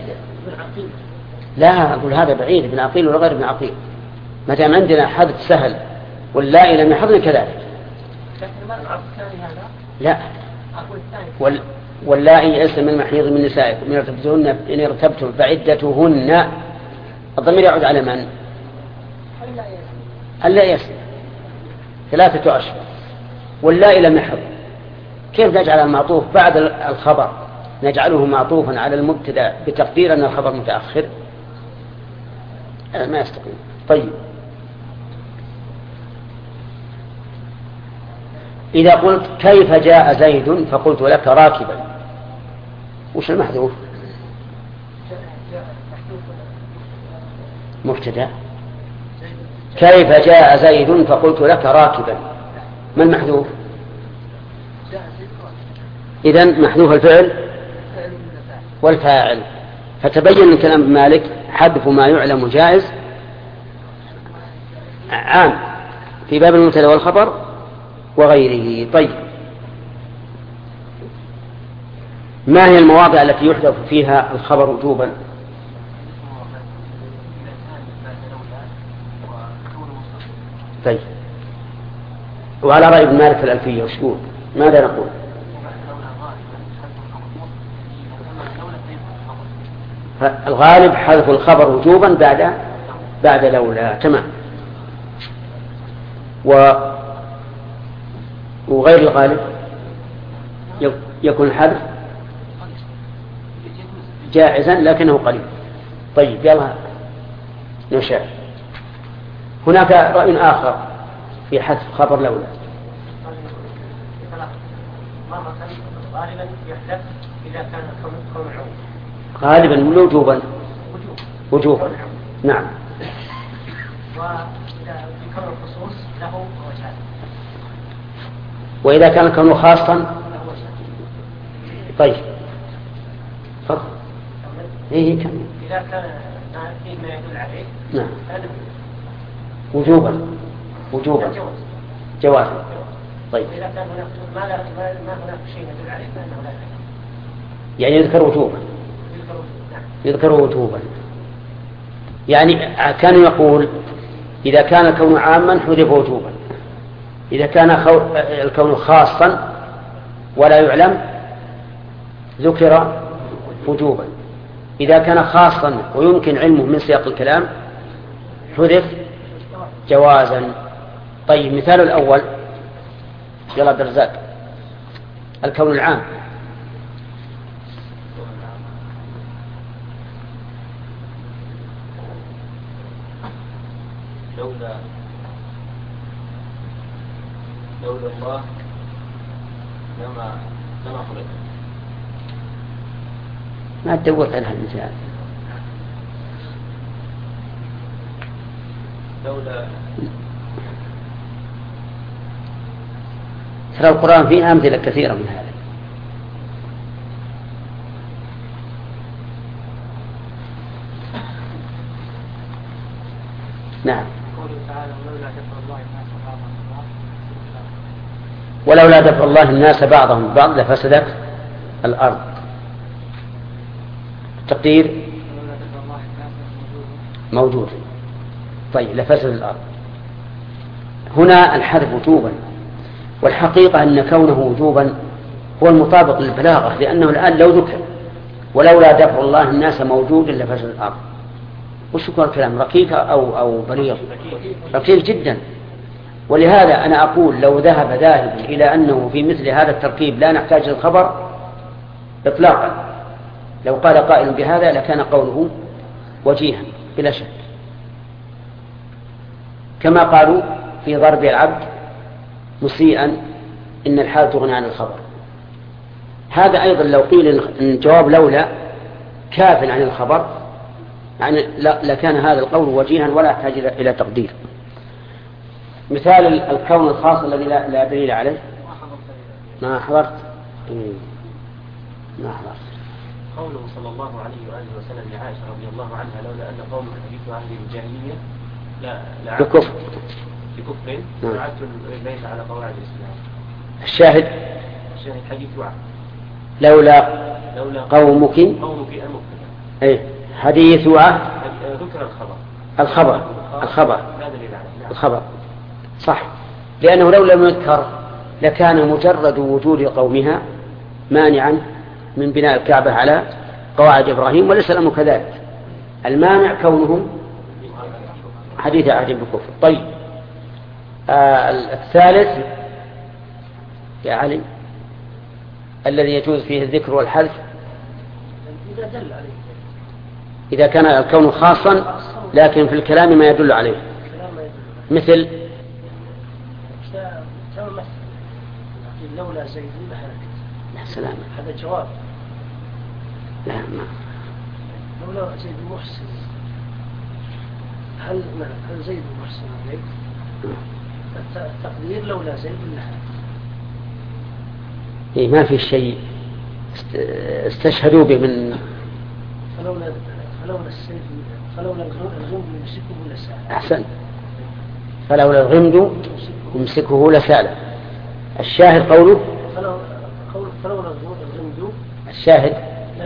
[SPEAKER 1] لا أقول هذا بعيد، ابن عقيل ولا غير ابن عقيل، ما دام عندنا حذف سهل واللائي لم يحضن كذلك. لا وال واللائي يئسن من المحيض من نسائكم إن ارتبتن إن ارتبتم فعدتهن، الضمير يعود على من؟ اللائي يئسن ثلاثة أشهر واللائي لم يحضن. كيف نجعل المعطوف بعد الخبر نجعله معطوفا على المبتدأ بتقدير أن الخبر متأخر؟ ما يستقيم. طيب، إذا قلت كيف جاء زيد فقلت لك راكبا، وش المحذوف؟ مبتدأ. كيف جاء زيد فقلت لك راكبا، ما المحذوف؟ إذن محذوف الفعل والفاعل. فتبين من كلام مالك حذف ما يعلم جائز عام في باب المبتدا والخبر وغيره. طيب، ما هي المواضع التي يحذف فيها الخبر وجوبا؟ طيب، وعلى رأي ابن مالك في الألفية وش يقول؟ ماذا نقول؟ الغالب حذف الخبر وجوبا بعد بعد لولا. تمام. و وغير الغالب يكون الحذف جائزا لكنه قليل. طيب، يلا نشاء. هناك رأي آخر في حذف خبر لولا.
[SPEAKER 5] غالبا يحذف إذا كان كون العموم.
[SPEAKER 1] غالبا وجوبا وجوبا. نعم.
[SPEAKER 5] وإذا في كون الخصوص له وجهان.
[SPEAKER 1] وإذا كان كونه خاصا. طيب، فرق. إيه كم.
[SPEAKER 5] إذا كان فيه ما يدل عليه.
[SPEAKER 1] نعم. وجوبا وجوبا جوازا. طيب.
[SPEAKER 5] إذا كان هناك ما لا ما هناك شيء يدل عليه فإنه لا يحذف.
[SPEAKER 1] يعني يذكر وجوبا. يذكر وجوبا. يعني كان يقول إذا كان الكون عاما حذف وجوبا، إذا كان الكون خاصا ولا يعلم ذكر وجوبا، إذا كان خاصا ويمكن علمه من سياق الكلام حذف جوازا. طيب، مثال الأول يلا عبد الرزاق. الكون العام
[SPEAKER 6] لولا لولا الله لما لما خلق.
[SPEAKER 1] ما تدور على المثال.
[SPEAKER 6] لولا
[SPEAKER 1] ترى القرآن فيه أمثلة كثيرة من هذا. نعم. ولولا دفع الله الناس بعضهم ببعض لفسدت الأرض. التقدير موجود. طيب، لفسد الأرض. هنا الحذف وجوبا، والحقيقة أن كونه وجوبا هو المطابق للبلاغة، لأنه الآن لو ذكر ولولا دفع الله الناس موجود لفسد الأرض، وش يكون الكلام؟ رقيق أو أو بليغ؟ رقيق جدا. ولهذا أنا أقول لو ذهب ذاهب إلى أنه في مثل هذا التركيب لا نحتاج للخبر إطلاقا، لو قال قائل بهذا لكان قوله وجيها بلا شك، كما قالوا في ضرب العبد مسيئا إن الحال تغني عن الخبر. هذا أيضا لو قيل إن جواب لولا كاف عن الخبر يعني لكان هذا القول وجيها ولا يحتاج إلى تقدير. مثال الكون الخاص الذي لا دليل عليه. ما حضرت ما حضرت
[SPEAKER 3] قوله صلى الله عليه وآله وسلم لعائشة رضي الله عنها لولا أن قوم حديث أهل الجاهلية لا
[SPEAKER 1] بكفر
[SPEAKER 3] بكفر وعدت البيت على قواعد الإسلام.
[SPEAKER 1] الشاهد
[SPEAKER 3] الشاهد حديث وعد
[SPEAKER 1] لولا
[SPEAKER 3] لولا
[SPEAKER 1] قومك
[SPEAKER 3] قومك المبتدأ
[SPEAKER 1] أي حديث وعد
[SPEAKER 3] ذكر الخبر
[SPEAKER 1] الخبر الخبر
[SPEAKER 3] لا دليل عليه.
[SPEAKER 1] الخبر صح، لأنه لو لم يذكر لكان مجرد وجود قومها مانعا من بناء الكعبة على قواعد إبراهيم، وليس الأمر كذلك. المانع كونهم حديث عهد بالكفر. طيب، آه الثالث يا علي الذي يجوز فيه الذكر والحذف إذا كان الكون خاصا لكن في الكلام ما يدل عليه، مثل
[SPEAKER 5] لولا زيد لهلكت.
[SPEAKER 1] يا سلام،
[SPEAKER 5] هذا جواب.
[SPEAKER 1] لا ما
[SPEAKER 5] لولا زيد محسن هل هل زيد محسن عليك؟ التقدير لولا زيد لهلكت.
[SPEAKER 1] إيه ما في شيء استشهدوا به من
[SPEAKER 5] فلولا فلولا السيف فلولا الغمد يمسكه لسال.
[SPEAKER 1] أحسن. فلولا الغمد يمسكه لسال. الشاهد قوله
[SPEAKER 5] فلولا الغمد
[SPEAKER 1] الشاهد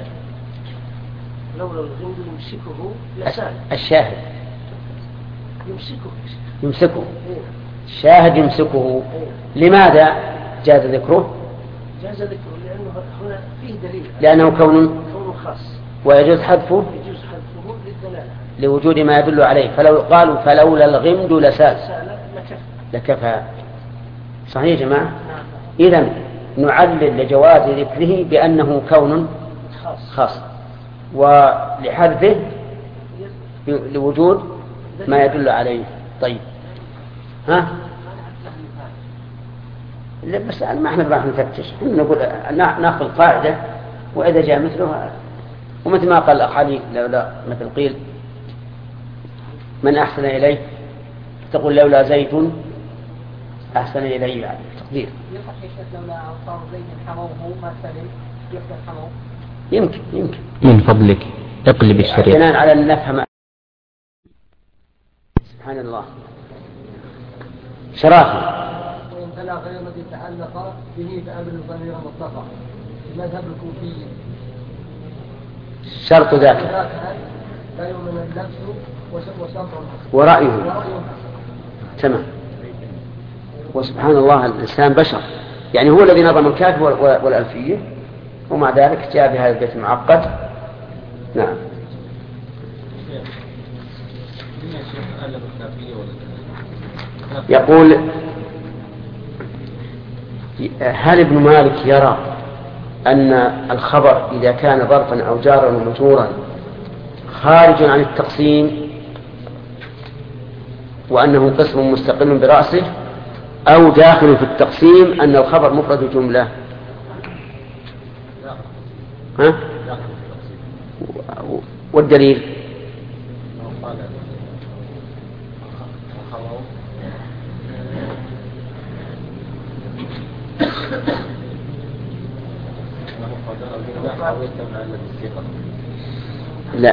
[SPEAKER 5] لولا الغمد يمسكه لسال.
[SPEAKER 1] الشاهد
[SPEAKER 5] يمسكه
[SPEAKER 1] يمسكه الشاهد يمسكه. لماذا جاز ذكره؟
[SPEAKER 5] جاز ذكره لأنه هنا فيه دليل،
[SPEAKER 1] لأنه كون
[SPEAKER 5] كون خاص
[SPEAKER 1] ويجوز حذفه
[SPEAKER 5] يجوز حذفه للدلالة
[SPEAKER 1] لوجود ما يدل عليه. فلو قالوا فلولا الغمد لسال لكفى. صحيح يا جماعة؟ إذن نعلل لجواز ذكره بأنه كون خاص ولحذفه لوجود ما يدل عليه. طيب ها بس ما احنا راح نفتش، نقول ناخذ قاعدة وإذا جاء مثلها، ومثل ما قال الأخ علي لولا مثل قيل من أحسن إليه تقول لولا زيد أحسن إليه يعني تقدير.
[SPEAKER 7] لولا أنصار زيد حموه ما سلم يحدث حموه.
[SPEAKER 1] يمكن يمكن
[SPEAKER 8] من فضلك اقلب الشريط
[SPEAKER 1] اعتنان على أن نفهم. سبحان الله. شرافي
[SPEAKER 7] وإن تلا غير الذي تعلق به فأمر الضمير مطلقا. المذهب الكوفي
[SPEAKER 1] شرط ذاك
[SPEAKER 7] لا يؤمن اللبس وشرط
[SPEAKER 1] ورأيه. تمام. وسبحان الله الإنسان بشر، يعني هو الذي نظم الكافي والألفية ومع ذلك جاء بهذا البيت المعقد. نعم. يقول هل ابن مالك يرى أن الخبر إذا كان ظرفا أو جارا ومجرورا خارج عن التقسيم وأنه قسم مستقل برأسه، أو داخل في التقسيم أن الخبر مفرد جملة؟ ها؟ والدليل لا.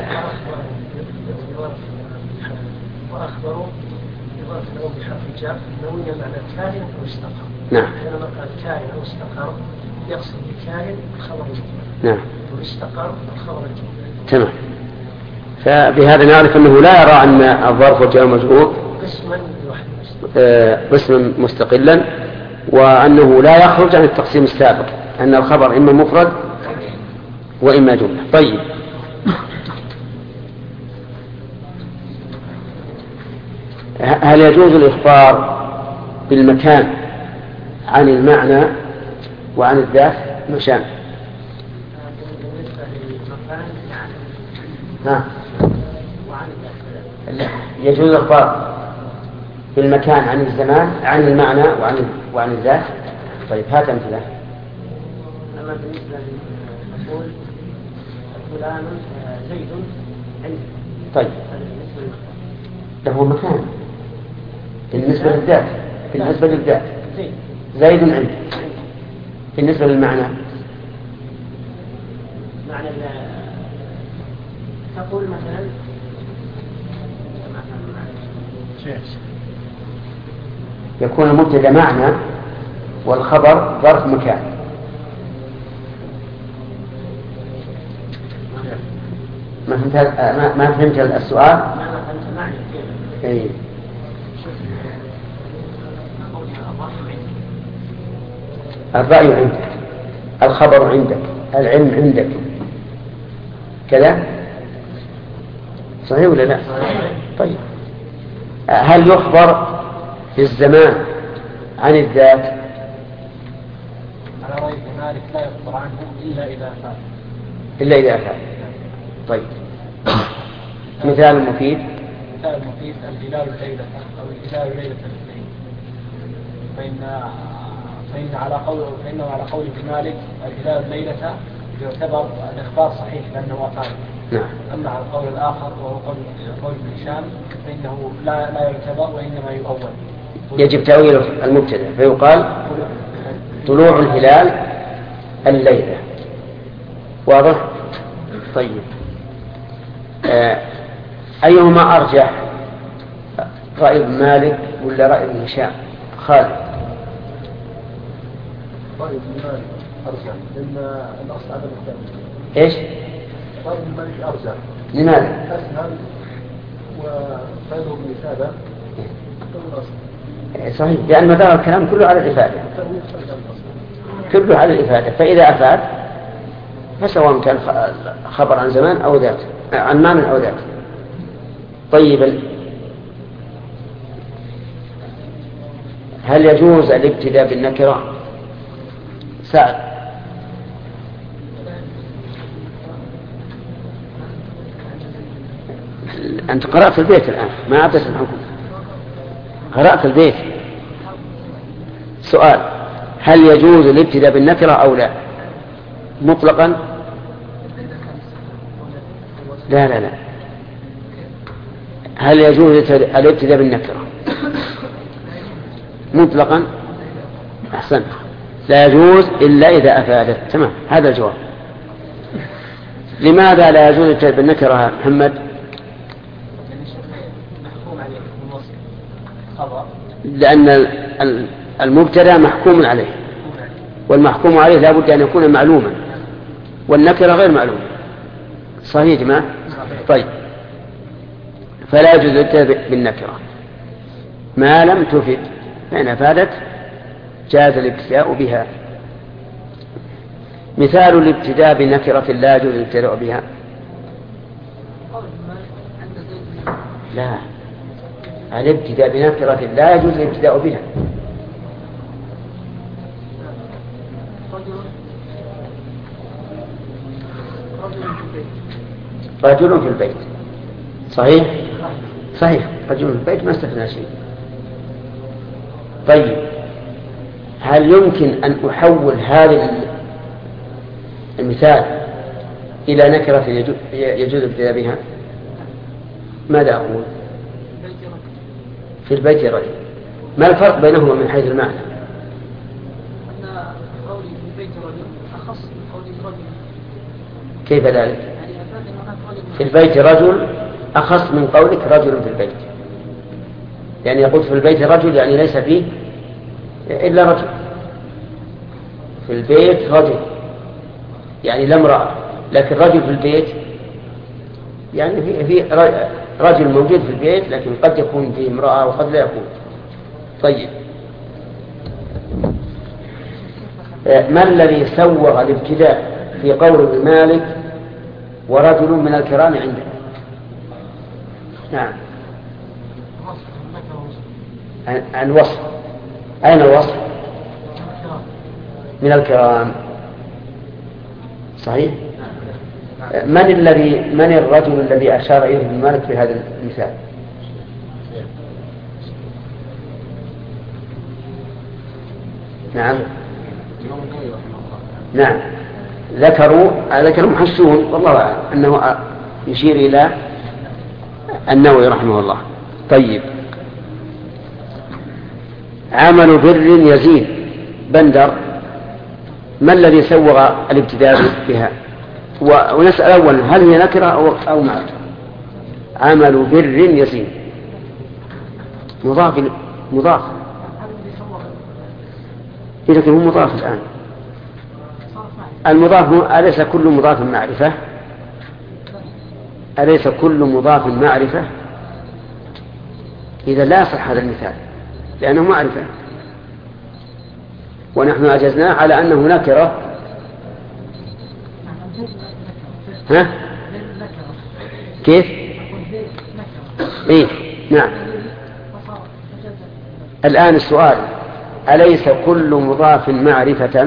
[SPEAKER 5] وأخبروا إضافة له بحرف الجر نويا معنى كائن أو استقر.
[SPEAKER 1] نعم.
[SPEAKER 5] لما قال كائن أو استقر يقصد بكائن الخبر الجملة.
[SPEAKER 1] نعم.
[SPEAKER 5] واستقر الخبر الجملة.
[SPEAKER 1] تمام. فبهذا نعرف أنه لا يرى أن الظرف والجار مجرور
[SPEAKER 5] قسما لوحده
[SPEAKER 1] قسما مستقلا، وأنه لا يخرج عن التقسيم السابق، أن الخبر إما مفرد وإما جملة. طيب هل يجوز الإخبار بالمكان عن المعنى وعن الذات؟ مشان ها يجوز الإخبار بالمكان عن الزمان عن المعنى وعن وعن الذات. طيب هات أمثلة.
[SPEAKER 5] أما بالنسبة للمفعول فلان زيد عندي.
[SPEAKER 1] طيب له مكان بالنسبة للذات. بالنسبة للذات زيد عندي. بالنسبة للمعنى
[SPEAKER 5] معنى تقول مثلا
[SPEAKER 1] يكون المبتدا معنى والخبر ظرف مكان. ما فهمت ما, ما فهمت السؤال؟
[SPEAKER 5] ما فهمت معنى كيف؟
[SPEAKER 1] اي الرأي عندك، الخبر عندك، العلم عندك، كذا صحيح ولا لا؟ طيب هل يخبر في الزمان عن الذات؟
[SPEAKER 2] على رأي مالك لا يخبر عنه إلا إذا أفاد.
[SPEAKER 1] إلا إذا أفاد. طيب مثال مفيد.
[SPEAKER 2] مثال مفيد الهلال الليلة أو الهلال ليلة الاثنين، فإن فإن على قول فإنه على قول ابن مالك الهلال الليلة يعتبر الإخبار صحيح لأنه أفاد.
[SPEAKER 1] نعم.
[SPEAKER 2] أما على القول الآخر وهو قول قول ابن هشام فإنه لا لا يعتبر وإنما يؤول.
[SPEAKER 1] يجب تأويل المبتدأ فيقال طلوع الهلال الليلة. واضح؟ طيب آه. أيهما أرجح، رأي ابن مالك ولا رأي ابن هشام؟ خالد.
[SPEAKER 2] رأي ابن مالك أرجح لأن الأصل عدم التأويل.
[SPEAKER 1] إيش؟
[SPEAKER 2] رأي ابن مالك أرجح.
[SPEAKER 1] لماذا؟
[SPEAKER 2] أسهل وخيره بالإفادة.
[SPEAKER 1] صحيح، لأن مدار الكلام كله على الإفادة، كله على الإفادة، فإذا أفاد فسواء كان خبر عن زمان أو ذات، عن مان أو ذات. طيب، هل يجوز الابتداء بالنكرة؟ سعد. أنت قرأت البيت الآن، ما عبدت الحكم، قرأت البيت. سؤال: هل يجوز الابتداء بالنكرة أو لا مطلقا؟ لا لا لا هل يجوز الابتداء بالنكرة مطلقا؟ أحسنت، لا يجوز إلا إذا أفادت. تمام، هذا الجواب. لماذا لا يجوز الابتداء بالنكرة محمد؟ لأن المبتدأ محكوم عليه، والمحكوم عليه لا بد أن يكون معلوما، والنكرة غير معلومة. صحيح يا جماعة؟ طيب، فلا يجوز الابتداء بالنكرة ما لم تفد، فإن أفادت جاز الابتداء بها. مثال الابتداء بنكرة لا يجوز الابتداء بها. لا، الابتداء بنكرة لا يجوز الابتداء بها. رجل في البيت. صحيح؟ صحيح، رجل في البيت ما استثنى شيء. طيب، هل يمكن أن أحول هذا المثال إلى نكرة يجوز الابتداء بها؟ ماذا أقول؟ في البيت رجل. ما الفرق بينهما من حيث المعنى؟
[SPEAKER 7] أن قولي في البيت رجل أخص من قولي رجل.
[SPEAKER 1] كيف ذلك؟ في البيت رجل أخص من قولك رجل في البيت، يعني يقول في البيت رجل يعني ليس فيه إلا رجل. في البيت رجل يعني لا امرأة، لكن رجل في البيت يعني في, في رجل موجود في البيت، لكن قد يكون فيه امرأة وقد لا يكون. طيب، ما الذي سوغ الابتداء في قول ابن مالك ورجل من الكرام عنده؟ نعم، عن وصف. أين الوصف؟ من الكرام. صحيح. من الذي من الرجل الذي أشار إليه ابن مالك في هذا المثال؟ نعم نعم ذكروا ذكروا محسون، والله أعلم أنه يشير إلى النووي رحمه الله. طيب، عمل بر يزيد بندر، ما الذي سوغ الابتداء بها؟ ونسأل أولا هل هي نكرة أو, أو معرفة؟ عمل بر يزيد مضاف مضاف لكن هو مضاف الآن. المضاف أليس كل مضاف معرفة؟ أليس كل مضاف معرفة؟ إذا لا يصح هذا المثال لأنه معرفة، ونحن أجزناه على أنه نكرة. ها؟ كيف؟ إيه؟ نعم. الآن السؤال: أليس كل مضاف معرفة؟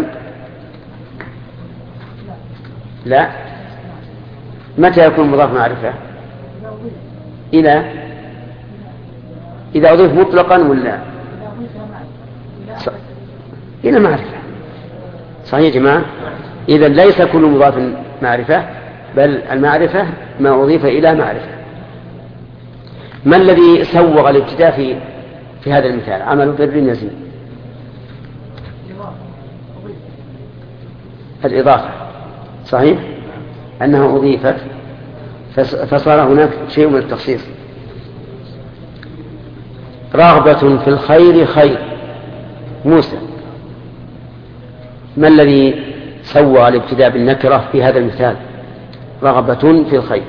[SPEAKER 1] لا. متى يكون مضاف معرفة؟ إلى إذا أضيف مطلقا ولا ص... إلى معرفة. صحيح يا جماعة؟ إذا ليس كل مضاف معرفة، بل المعرفة ما أضيف إلى معرفة. ما الذي سوغ الابتداء في في هذا المثال؟ عمل بر يزيد. الإضافة، صحيح أنها أضيفت فصار هناك شيء من التخصيص. رغبة في الخير خير. موسى، ما الذي سوى الابتداء بالنكرة في هذا المثال؟ رغبة في الخير.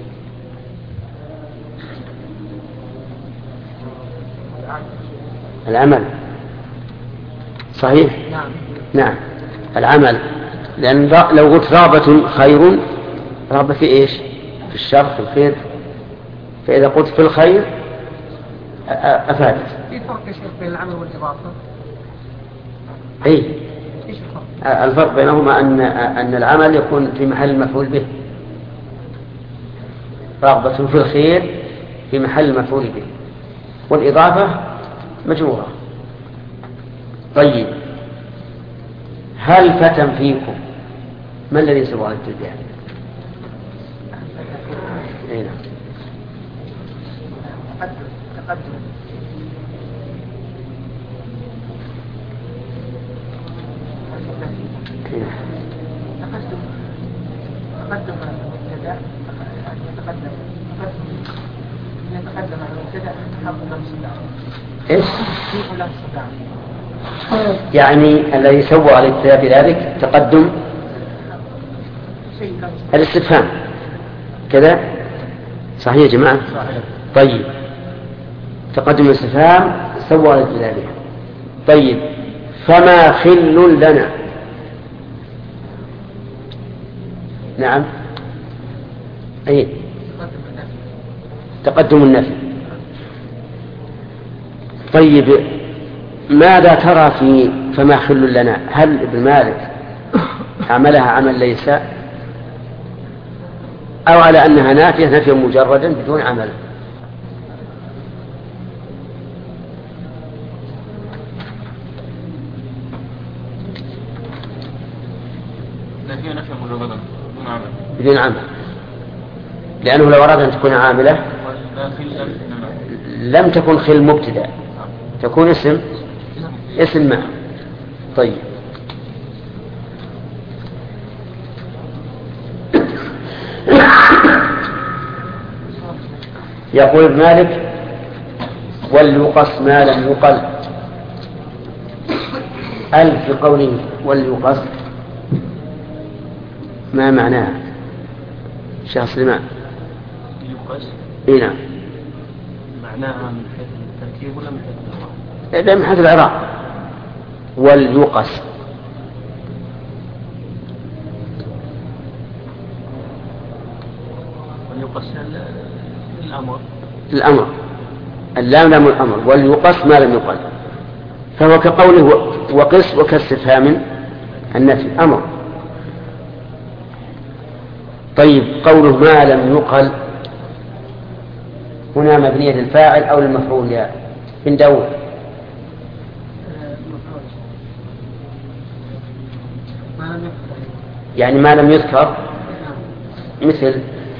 [SPEAKER 1] العمل، صحيح؟
[SPEAKER 7] نعم
[SPEAKER 1] نعم العمل، لأن لو قلت رغبة خير، رغبة في إيش؟ في الشر، في الخير. فإذا قلت في الخير أفادت.
[SPEAKER 7] في فرق يا شيخ بين العمل والإضافة؟
[SPEAKER 1] أي
[SPEAKER 7] إيش الفرق؟
[SPEAKER 1] الفرق بينهما أن أن العمل يكون في محل المفعول به، رغبة في الخير في محل المفعول به، والإضافة مجرورة. طيب، هل فتن فيكم؟ ما الذي سوى الابتداء؟ اي نعم.
[SPEAKER 7] تقدم تقدم تقدم المبتدأ، يتقدم يتقدم على المبتدأ حق له الصداع.
[SPEAKER 1] ايش؟
[SPEAKER 7] حق له الصداع.
[SPEAKER 1] يعني الذي سوى على الابتداء بذلك تقدم الاستفهام كذا، صحيح يا جماعة؟
[SPEAKER 7] صحيح.
[SPEAKER 1] طيب، تقدم الاستفهام سوى على الابتداء بها. طيب، فما خل لنا. نعم، أي تقدم النفي. طيب، ماذا ترى في فما خل لنا؟ هل ابن مالك عملها عمل ليس، أو على أنها نافية نفيا مجردا بدون عمل؟
[SPEAKER 6] نفي نفي مجردا بدون عمل.
[SPEAKER 1] بدون عمل، لأنه لو أراد أن تكون عاملة لم تكن خل مبتدأ، تكون اسم اسم ما. طيب، يقول ابن مالك وليقص ما لم يقل. ألف في قوله وليقص ما معناها شيخ سليمان؟
[SPEAKER 3] يقص
[SPEAKER 1] اي نعم.
[SPEAKER 3] معناها من حيث التركيب ولا من حيث الإعراب؟
[SPEAKER 1] لا، من حيث الإعراب. وليقص
[SPEAKER 3] وليقص الأمر
[SPEAKER 1] الأمر، اللام لام الأمر، وليقص ما لم يقل، فهو كقوله وقص وكاستفهام النفي أمر. طيب، قوله ما لم يقل هنا مبنية للفاعل أو للمفعول يا بن داود؟ يعني ما لم يذكر، مثل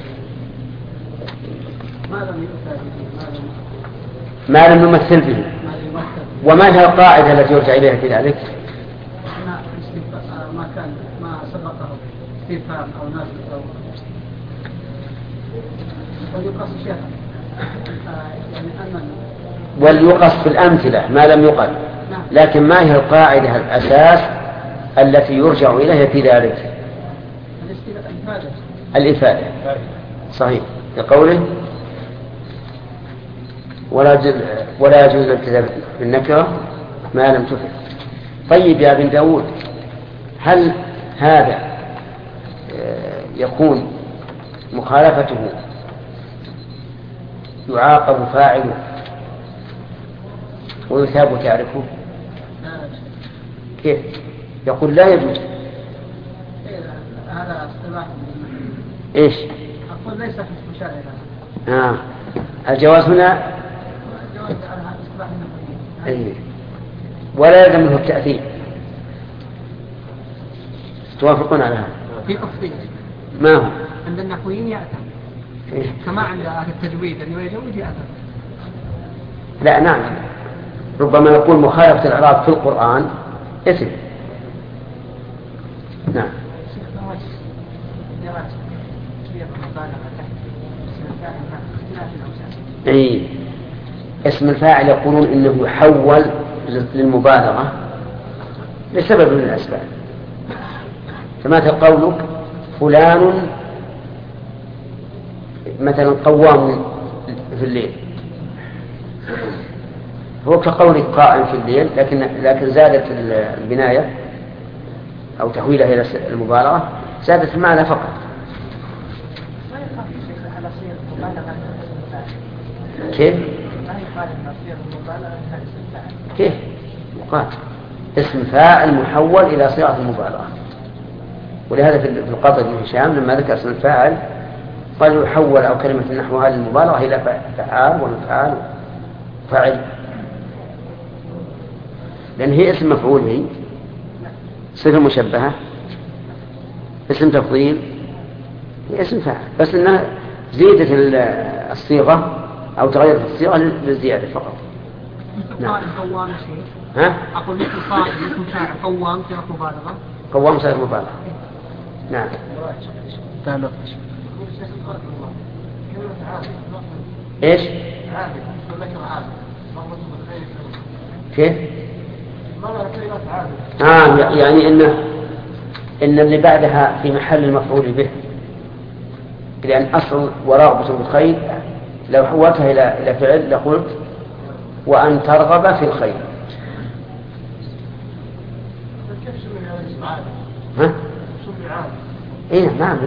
[SPEAKER 1] ما لم يمثل به. وما هي القاعدة التي يرجع إليها في ذلك؟
[SPEAKER 7] ما كان ما سبقه استفهام أو نافي أو وليقص شيئا يعني أن
[SPEAKER 1] وليقص في الأمثلة ما لم يقل، لكن ما هي القاعدة الأساس التي يرجع إليها في ذلك؟ الإفادة، صحيح، لقوله ولا ولا يجوز الابتداء بالنكرة ما لم تفد. طيب يا بن داود، هل هذا يكون مخالفته يعاقب فاعله ويثاب تاركه؟ كيف؟ يقول لا يجوز.
[SPEAKER 7] هذا اصطلاح
[SPEAKER 1] ايش؟
[SPEAKER 7] أقول ليس في المشاعر.
[SPEAKER 1] آه. الجواز هنا
[SPEAKER 7] الجواز على هذا اصطلاح
[SPEAKER 1] أيه. ولا يلزم منه التأثير. توافقون على هذا؟
[SPEAKER 7] في أفضل
[SPEAKER 1] ما هو؟
[SPEAKER 7] عند النحويين يأتم
[SPEAKER 1] إيه؟
[SPEAKER 7] كما عند أهل التجويد أنه يجوز يأتم.
[SPEAKER 1] لا، نعم، ربما يقول مخالفة الإعراب في القرآن اسم. نعم.
[SPEAKER 7] شيخ نواجه دراسة كيف المبالغة تحت اسم الفاعل مع اختلاف الأوزان.
[SPEAKER 1] أي اسم الفاعل يقولون إنه يحول للمبالغة لسبب من الأسباب. فمثل قولك فلان مثلا قوام في الليل، هو كقولك قائم في الليل، لكن لكن زادت البناية أو تحويلها إلى المبالغة زادت المعنى فقط. كيف؟ كيف؟ مقال اسم فاعل محول إلى صيغة المبالغة. ولهذا في القاضي بن هشام لما ذكر اسم الفاعل قال يحول أو كلمة نحو هذه المبالغة إلى فعال ومفعال وفاعل، لأن هي اسم مفعول به، صفة مشبهة، اسم تفضيل، هي اسم فاعل، بس إنها زيدت الصيغة أو تغيرت الصيغة للزيادة فقط.
[SPEAKER 7] نعم. قوام شيء.
[SPEAKER 1] ها؟
[SPEAKER 7] أقول مثل قائل مثل فاعل قوام صيغة مبالغة.
[SPEAKER 1] قوام صيغة مبالغة. نعم. ايش؟ كيف؟ آه يعني إن إن اللي بعدها في محل المفعول به، لأن أصل ورغبة بالخير لو حولتها إلى إلى فعل لقلت وأن ترغب في الخير. ها؟ إيه نعم،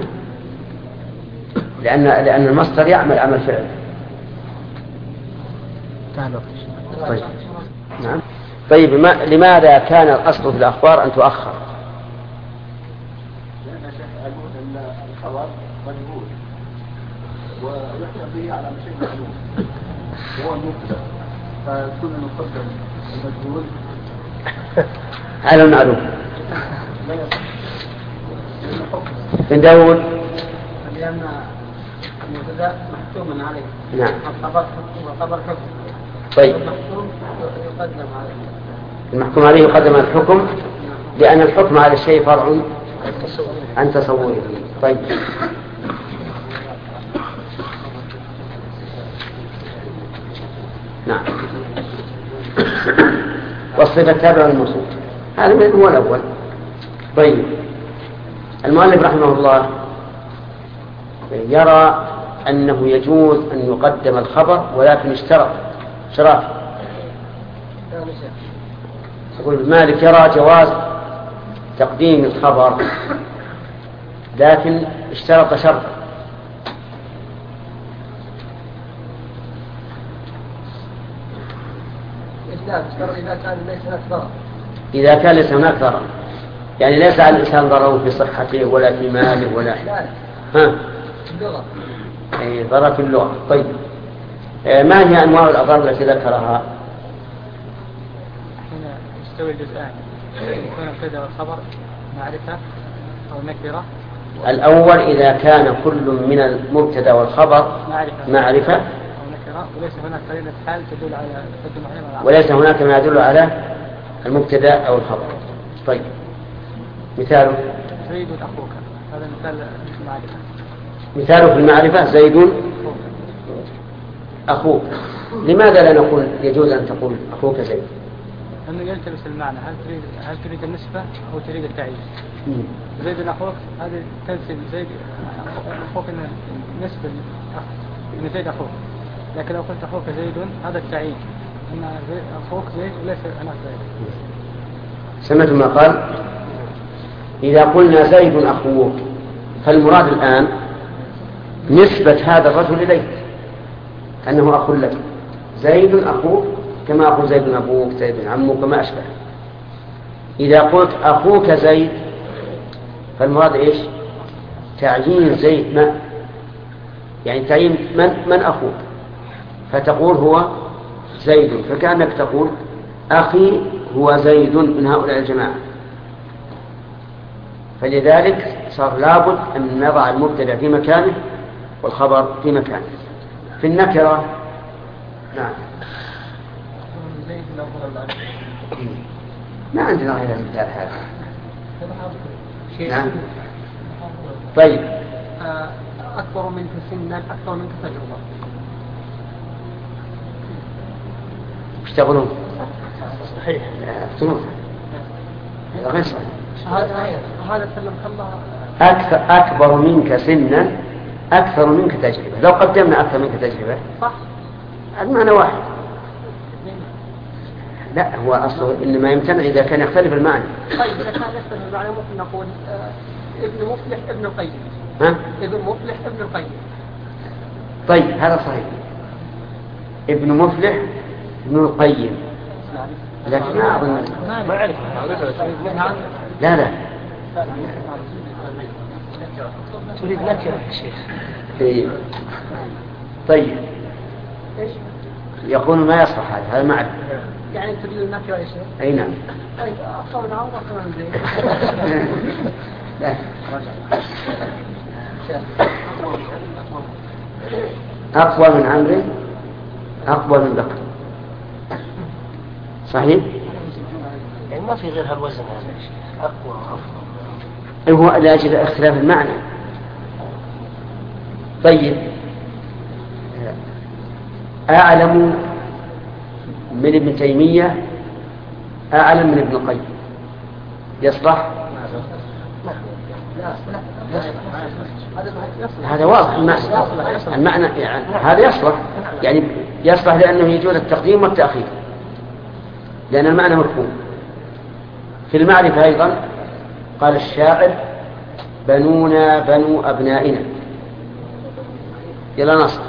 [SPEAKER 1] لأن لأن المصدر يعمل عمل فعل. طيب. نعم. طيب ما لماذا كان الأصل في الأخبار أن تؤخر؟
[SPEAKER 9] لأن شيخ أن الخبر مجهول ويحكم به على شيء معلوم وهو المبتدأ، فكل نقدم المجهول
[SPEAKER 1] على المعلوم. بن داود.
[SPEAKER 7] لأن المبتدأ محكوم عليه.
[SPEAKER 1] نعم.
[SPEAKER 7] الخبر حكم والخبر حكم.
[SPEAKER 1] طيب.
[SPEAKER 7] المحكوم يقدم عليه.
[SPEAKER 1] المحكوم عليه يقدم على الحكم لأن الحكم على الشيء فرع عن تصوره. طيب. نعم. والصفة التابعة للموصوف هذا هو الأول. طيب. المؤلف رحمه الله يرى أنه يجوز أن يقدم الخبر ولكن اشترط شرط. يقول مالك يرى جواز تقديم الخبر لكن اشترط شرط.
[SPEAKER 7] إذا كان ليس هناك ضرر.
[SPEAKER 1] إذا كان ليس هناك ضرر، يعني ليس على الإنسان ضرر في صحته ولا في ماله ولا ها
[SPEAKER 7] ضرر.
[SPEAKER 1] أي ضرر في اللغة. طيب ما هي أنواع الأضرار التي ذكرها؟
[SPEAKER 4] هنا يستوي الجزئان، يكون المبتدأ والخبر معرفة أو نكرة.
[SPEAKER 1] الأول إذا كان كل من المبتدأ والخبر
[SPEAKER 4] معرفة,
[SPEAKER 1] معرفة
[SPEAKER 4] أو نكرة وليس هناك قرينة حال تدل على تقدم عليها
[SPEAKER 1] وليس هناك ما يدل على المبتدأ أو الخبر. طيب مثال
[SPEAKER 4] زيد أخوك، هذا مثال في المعرفة.
[SPEAKER 1] مثال في المعرفة زيد أخوك. لماذا لا نقول يجوز أن تقول أخوك زيد؟
[SPEAKER 4] لأنه يلتبس المعنى، هل تريد هل تريد النسبة أو تريد التعيين؟ زيد أخوك هذه تنسب زيد أخوك نسبة من زيد أخوك، لكن لو قلت أخوك زيد هذا التعيين أن أخوك زيد وليس أنا زيد.
[SPEAKER 1] سمعت ما قال إذا قلنا زيد أخوك فالمراد الآن نسبة هذا الرجل إليك أنه أخو لك. زيد أخوك كما أقول زيد أبوك زيد عمك كما أشبه. إذا قلت أخوك زيد فالمراد إيش؟ تعيين زيد ما يعني تعيين من, من أخوك، فتقول هو زيد، فكأنك تقول أخي هو زيد من هؤلاء الجماعة. فلذلك صار لابد أن نضع المبتدأ في مكانه والخبر في مكانه. في النكرة نعم ما عندنا غير المثال هذا. نعم طيب.
[SPEAKER 7] أكبر منك سنا أكثر منك تجربة.
[SPEAKER 1] يشتغلون.
[SPEAKER 5] صحيح.
[SPEAKER 1] يفتنون. هذا غير صحيح.
[SPEAKER 7] هذا سلم الله.
[SPEAKER 1] أكثر أكبر منك سنا أكثر منك تجربة. لو قدمنا أكثر منك تجربة.
[SPEAKER 7] صح.
[SPEAKER 1] المعنى واحد. لا هو أصله إنما يمتنع إذا كان يختلف المعنى.
[SPEAKER 7] طيب إذا كان يختلف المعنى ممكن نقول آه ابن مفلح ابن القيم.
[SPEAKER 1] ها؟
[SPEAKER 7] ابن مفلح ابن القيم.
[SPEAKER 1] طيب هذا صحيح. ابن مفلح ابن القيم. لكن ما أظن.
[SPEAKER 5] ما أعرف.
[SPEAKER 1] لا لا.
[SPEAKER 5] تريد نكرة يا شيخ.
[SPEAKER 1] إيه. طيب.
[SPEAKER 7] إيش؟
[SPEAKER 1] يقول ما يصلح هذا هذا معرفة.
[SPEAKER 7] يعني تريد النكرة يا شيخ؟
[SPEAKER 1] أي نعم.
[SPEAKER 7] طيب أصلا عوض كمان زين.
[SPEAKER 1] لا. أقوى من عمرو أقوى من بكر. صحيح؟
[SPEAKER 5] يعني ما في غير هالوزن هذا يا شيخ. أقوى وأفضل.
[SPEAKER 1] هو لأجل اختلاف المعنى. طيب أعلم من ابن تيمية أعلم من ابن القيم يصلح؟ هذا واضح المعنى. المعنى يعني هذا يصلح يعني يصلح لأنه يجوز التقديم والتأخير لأن المعنى مفهوم. في المعرفة أيضا قال الشاعر بنونا بنو أبنائنا. يلا نصر.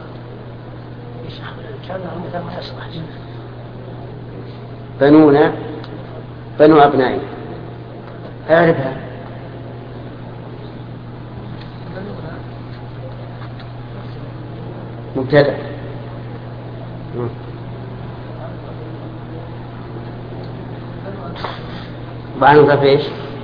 [SPEAKER 1] بنونا بنو أبنائنا أعرفها. مبتدأ. بعد نضاف ايش؟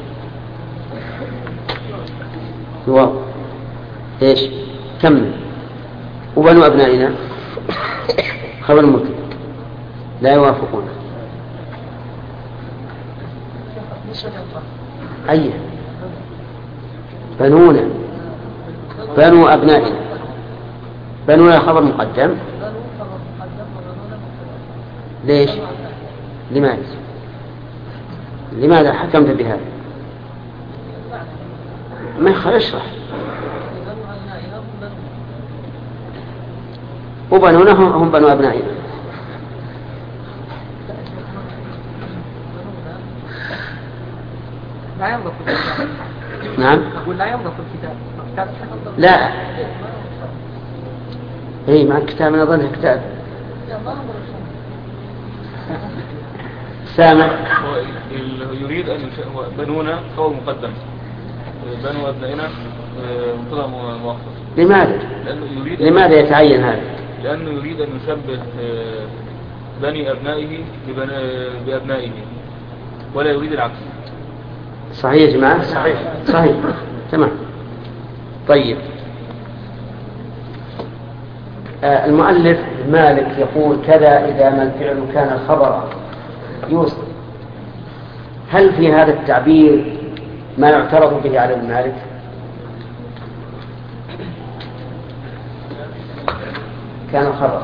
[SPEAKER 1] واو. ايش؟ كمل. وبنو أبنائنا خبر مبتدأ لا يوافقون. أيه بنونا بنو أبنائنا. بنونا خبر مقدم. ليش؟ لماذا؟ لماذا حكمت بهذا؟ ما يخل اشرح. وبنونا هم بنو أبنائنا.
[SPEAKER 7] لا ينظف الكتاب.
[SPEAKER 1] نعم.
[SPEAKER 7] أقول لا ينظف الكتاب.
[SPEAKER 1] لا. إيه مع الكتاب أنا أظنها كتاب. سامع.
[SPEAKER 6] يريد أن بنونا قول مقدم بنو أبنائنا مبتدأ مؤخر.
[SPEAKER 1] لماذا؟
[SPEAKER 6] يريد
[SPEAKER 1] لماذا يتعين هذا؟
[SPEAKER 6] لأنه يريد أن يشبه بني أبنائه بأبنائه ولا يريد العكس.
[SPEAKER 1] صحيح يا جماعة؟ صحيح صحيح تمام. طيب آه المؤلف مالك يقول كذا إذا ما الفعل كان الخبر يوسف. هل في هذا التعبير ما يعترض به على المالك؟ كان الخبر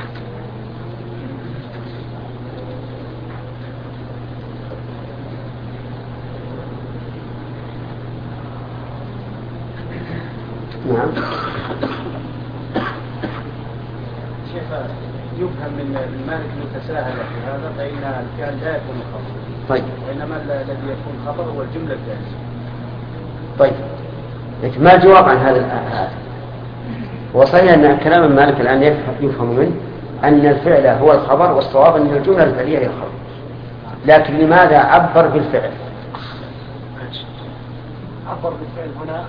[SPEAKER 1] نعم.
[SPEAKER 2] شيخ يفهم من المالك المتساهل في هذا فإن الفعل لا يكون خبر.
[SPEAKER 1] طيب.
[SPEAKER 2] وإنما الذي يكون خبر هو الجملة الثانية.
[SPEAKER 1] طيب. لكن ما الجواب عن هذا هذا؟ هو صحيح أن كلام المالك الآن يفهم منه أن الفعل هو الخبر والصواب أن الجملة الفعلية هي الخبر. لكن لماذا عبر بالفعل؟
[SPEAKER 2] عبر بالفعل هنا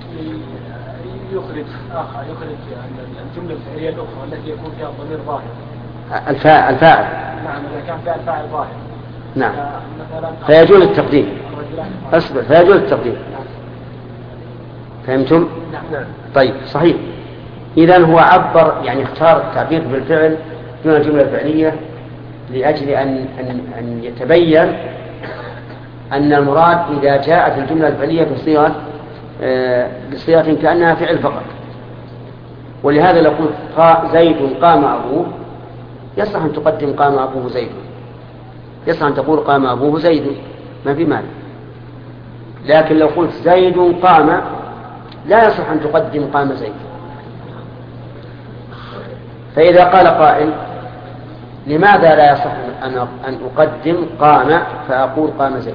[SPEAKER 2] يخرج آخر يخرج الجملة الفعلية الأخرى التي يكون فيها الضمير ظاهر.
[SPEAKER 1] الفاعل الفاعل.
[SPEAKER 2] نعم إذا كان فيها الفاعل ظاهر.
[SPEAKER 1] نعم. فيجوز التقديم. أصبر فيجوز التقديم. فهمتم؟
[SPEAKER 2] نعم.
[SPEAKER 1] طيب صحيح. إذن هو عبر يعني اختار التعبير بالفعل دون الجملة الفعلية لأجل أن أن أن يتبين أن المراد إذا جاءت الجملة الفعلية بصيغة بصيغة كأنها فعل فقط. ولهذا لو قلت زيد قام أبوه يصح أن تقدم قام أبوه زيد، يصح أن تقول قام أبوه زيد، ما في مانع. لكن لو قلت زيد قام لا يصح أن تقدم قام زيد. فإذا قال قائل لماذا لا يصح أن أقدم قام فأقول قام زيد؟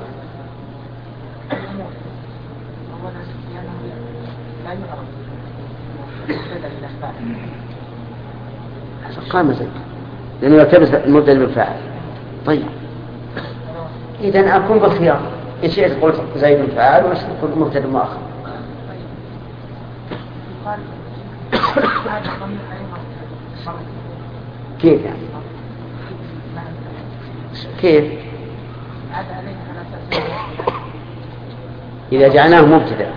[SPEAKER 1] قام زيد لأنه يلتبس المبتدأ بالفاعل. طيب إذن أكون بالخيار، إن شئت قلت زيد فاعل وإن شئت قلت مبتدأ مؤخر. كيف يعني؟ كيف؟ إذا جعلناه مبتدأ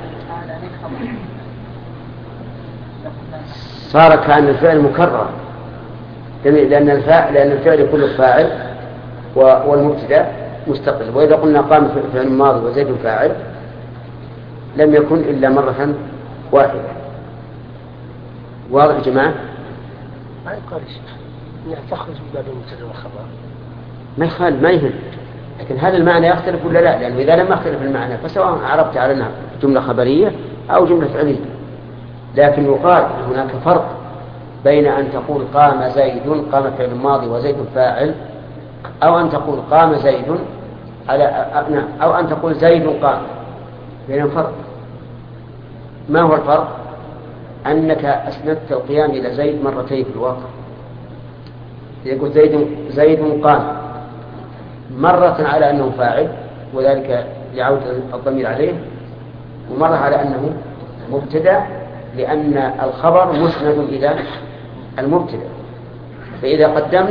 [SPEAKER 1] صار كأن الفعل مكرر، لأن الفاعل لأن الفعل كله فاعل والمبتدأ مستقل. وإذا قلنا قام فعل ماضي وزيد فاعل لم يكن إلا مرة واحدة. واضح يا جماعة؟
[SPEAKER 5] ما يقال شيء يعني تخرج من باب المبتدأ والخبر،
[SPEAKER 1] ما يخال ما يهم، لكن هذا المعنى يختلف ولا لا؟ لأنه إذا لم يختلف المعنى فسواء عرفت على أنها جملة خبرية أو جملة فعلية. لكن يقال هناك فرق بين أن تقول قام زيد قام فعل ماضي وزيد فاعل، أو أن تقول قام زيد على نعم أو أن تقول زيد قام، بينهم فرق. ما هو الفرق؟ أنك أسندت القيام إلى زيد مرتين في الواقع. يقول زيد زيد قام مرة على أنه فاعل وذلك لعودة الضمير عليه، ومرة على أنه مبتدأ لأن الخبر مسند إلى المبتدأ. فإذا قدمت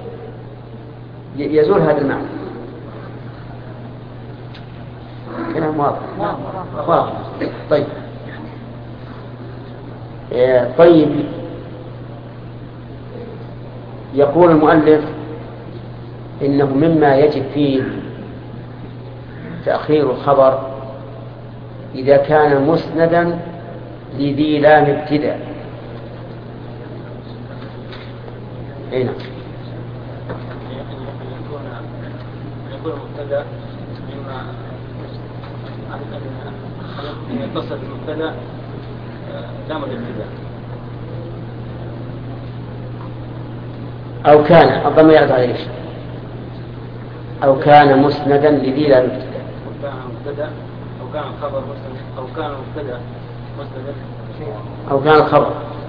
[SPEAKER 1] يزول هذا المعنى. كلام واضح. واضح. طيب طيب يقول المؤلف إنه مما يجب فيه تأخير الخبر إذا كان مسندا لذي لام ابتداء. هنا
[SPEAKER 3] يكون مبتدأ مما أن يتصل بالمبتدأ لام الابتداء،
[SPEAKER 1] أو كان الضمير يعود على ايش؟ أو كان مسندا لذي لام ابتداء،
[SPEAKER 3] أو كان مبتدأ أو كان الخبر مسند أو كان مبتدأ مسندا
[SPEAKER 1] أو كان الخبر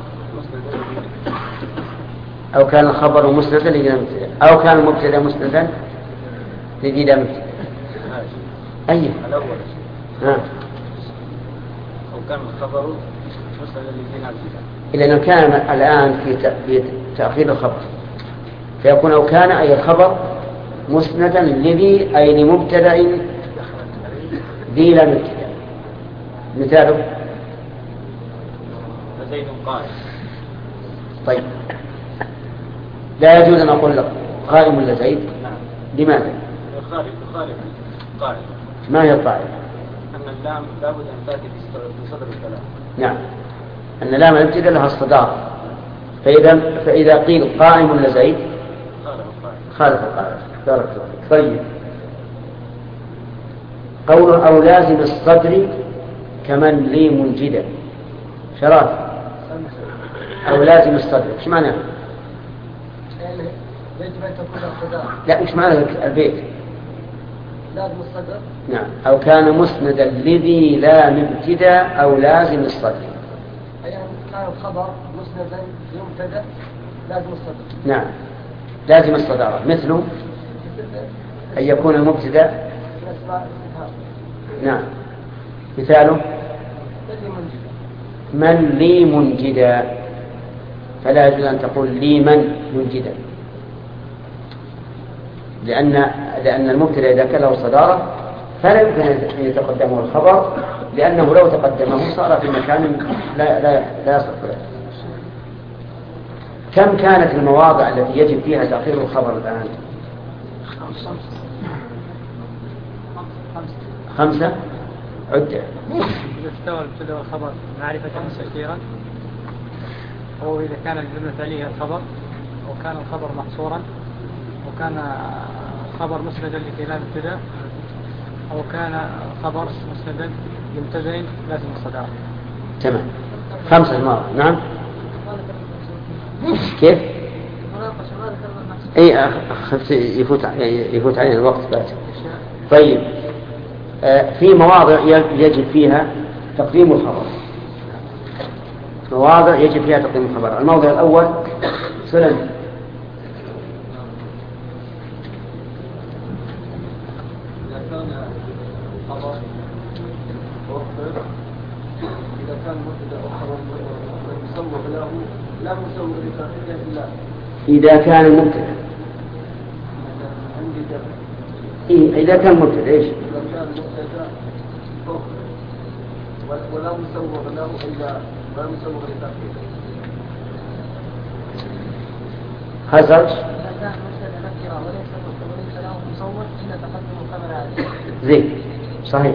[SPEAKER 1] أو كان الخبر مسندا لذي لام ابتداء أو كان المبتدأ مسندا لذي لام ابتداء. أيه
[SPEAKER 3] الأول
[SPEAKER 1] ها
[SPEAKER 3] أو كان الخبر مسندا لذي لام ابتداء،
[SPEAKER 1] لأنه كان الآن في تأخير الخبر فيكون أو كان أي الخبر مسندا لذي أي لمبتدأ ذي لام ابتداء. مثاله
[SPEAKER 3] زيد قائم.
[SPEAKER 1] طيب لا يجوز أن أقول لك قائم ولا زيد؟ لماذا؟
[SPEAKER 3] خارج خارج قائم.
[SPEAKER 1] ما هي القاعدة؟
[SPEAKER 3] أن اللام لابد أن تأتي في صدر الكلام.
[SPEAKER 1] نعم أن لام الابتداء لها الصدارة، فإذا فإذا قيل قائم ولا زيد خالف القاعدة. بارك الله فيك. طيب قول أو لازم الصدر كمن لي منجدا شرات أو لازم الصدر ايش معناه؟
[SPEAKER 7] يجب أن تكون الصدارة.
[SPEAKER 1] لا ايش معنى البيت؟
[SPEAKER 7] لازم الصدر.
[SPEAKER 1] نعم أو كان مسندا لذي لام ابتداء أو لازم الصدر.
[SPEAKER 7] أي أن كان الخبر مسندا لمبتدأ لازم الصدر.
[SPEAKER 1] نعم لازم الصدارة. مثله أن يكون المبتدأ نعم مثاله من لي منجدا، فلا يجوز أن تقول لي من منجدا، لأن لأن المبتدأ إذا كان له صدارة فلا يمكن أن يتقدمه الخبر، لأنه لو تقدمه صار في مكان لا لا لا يصح له. كم كانت المواضع التي يجب فيها تأخير الخبر الآن؟ خمسة. عدة.
[SPEAKER 4] إذا استوى المبتدأ والخبر معرفة مستأخيرا، وهو إذا كان الجملة الفعلية الخبر، وكان الخبر محصورا، وكان خبر مسندا لكلام ابتداء، أو كان خبر مسندا لمبتدأ لازم الصدارة.
[SPEAKER 1] تمام. خمسة مرات. نعم. كيف؟ اي خفت يفوت يفوت علينا الوقت بعد. طيب آه في مواضع يجب فيها تقديم الخبر، مواضع يجب فيها تقديم الخبر. الموضع الأول سلم.
[SPEAKER 9] إذا كان خبر مؤخر، إذا كان مبتدأ خبر مسوغ له لا مسوغ لتأخيره إلا
[SPEAKER 1] إذا كان مبتدأ.
[SPEAKER 9] عندي دفع.
[SPEAKER 1] إيه إذا كان مبتدأ إيش؟
[SPEAKER 9] إذا كان مبتدأ مؤخر ولا مسوغ له إلا لا مسوغ لتأخيره.
[SPEAKER 1] خزرج.
[SPEAKER 7] إذا كان مبتدأ نكرة وليس وليس له مصور إلا تقدم الخبر عليه.
[SPEAKER 1] زين صحيح.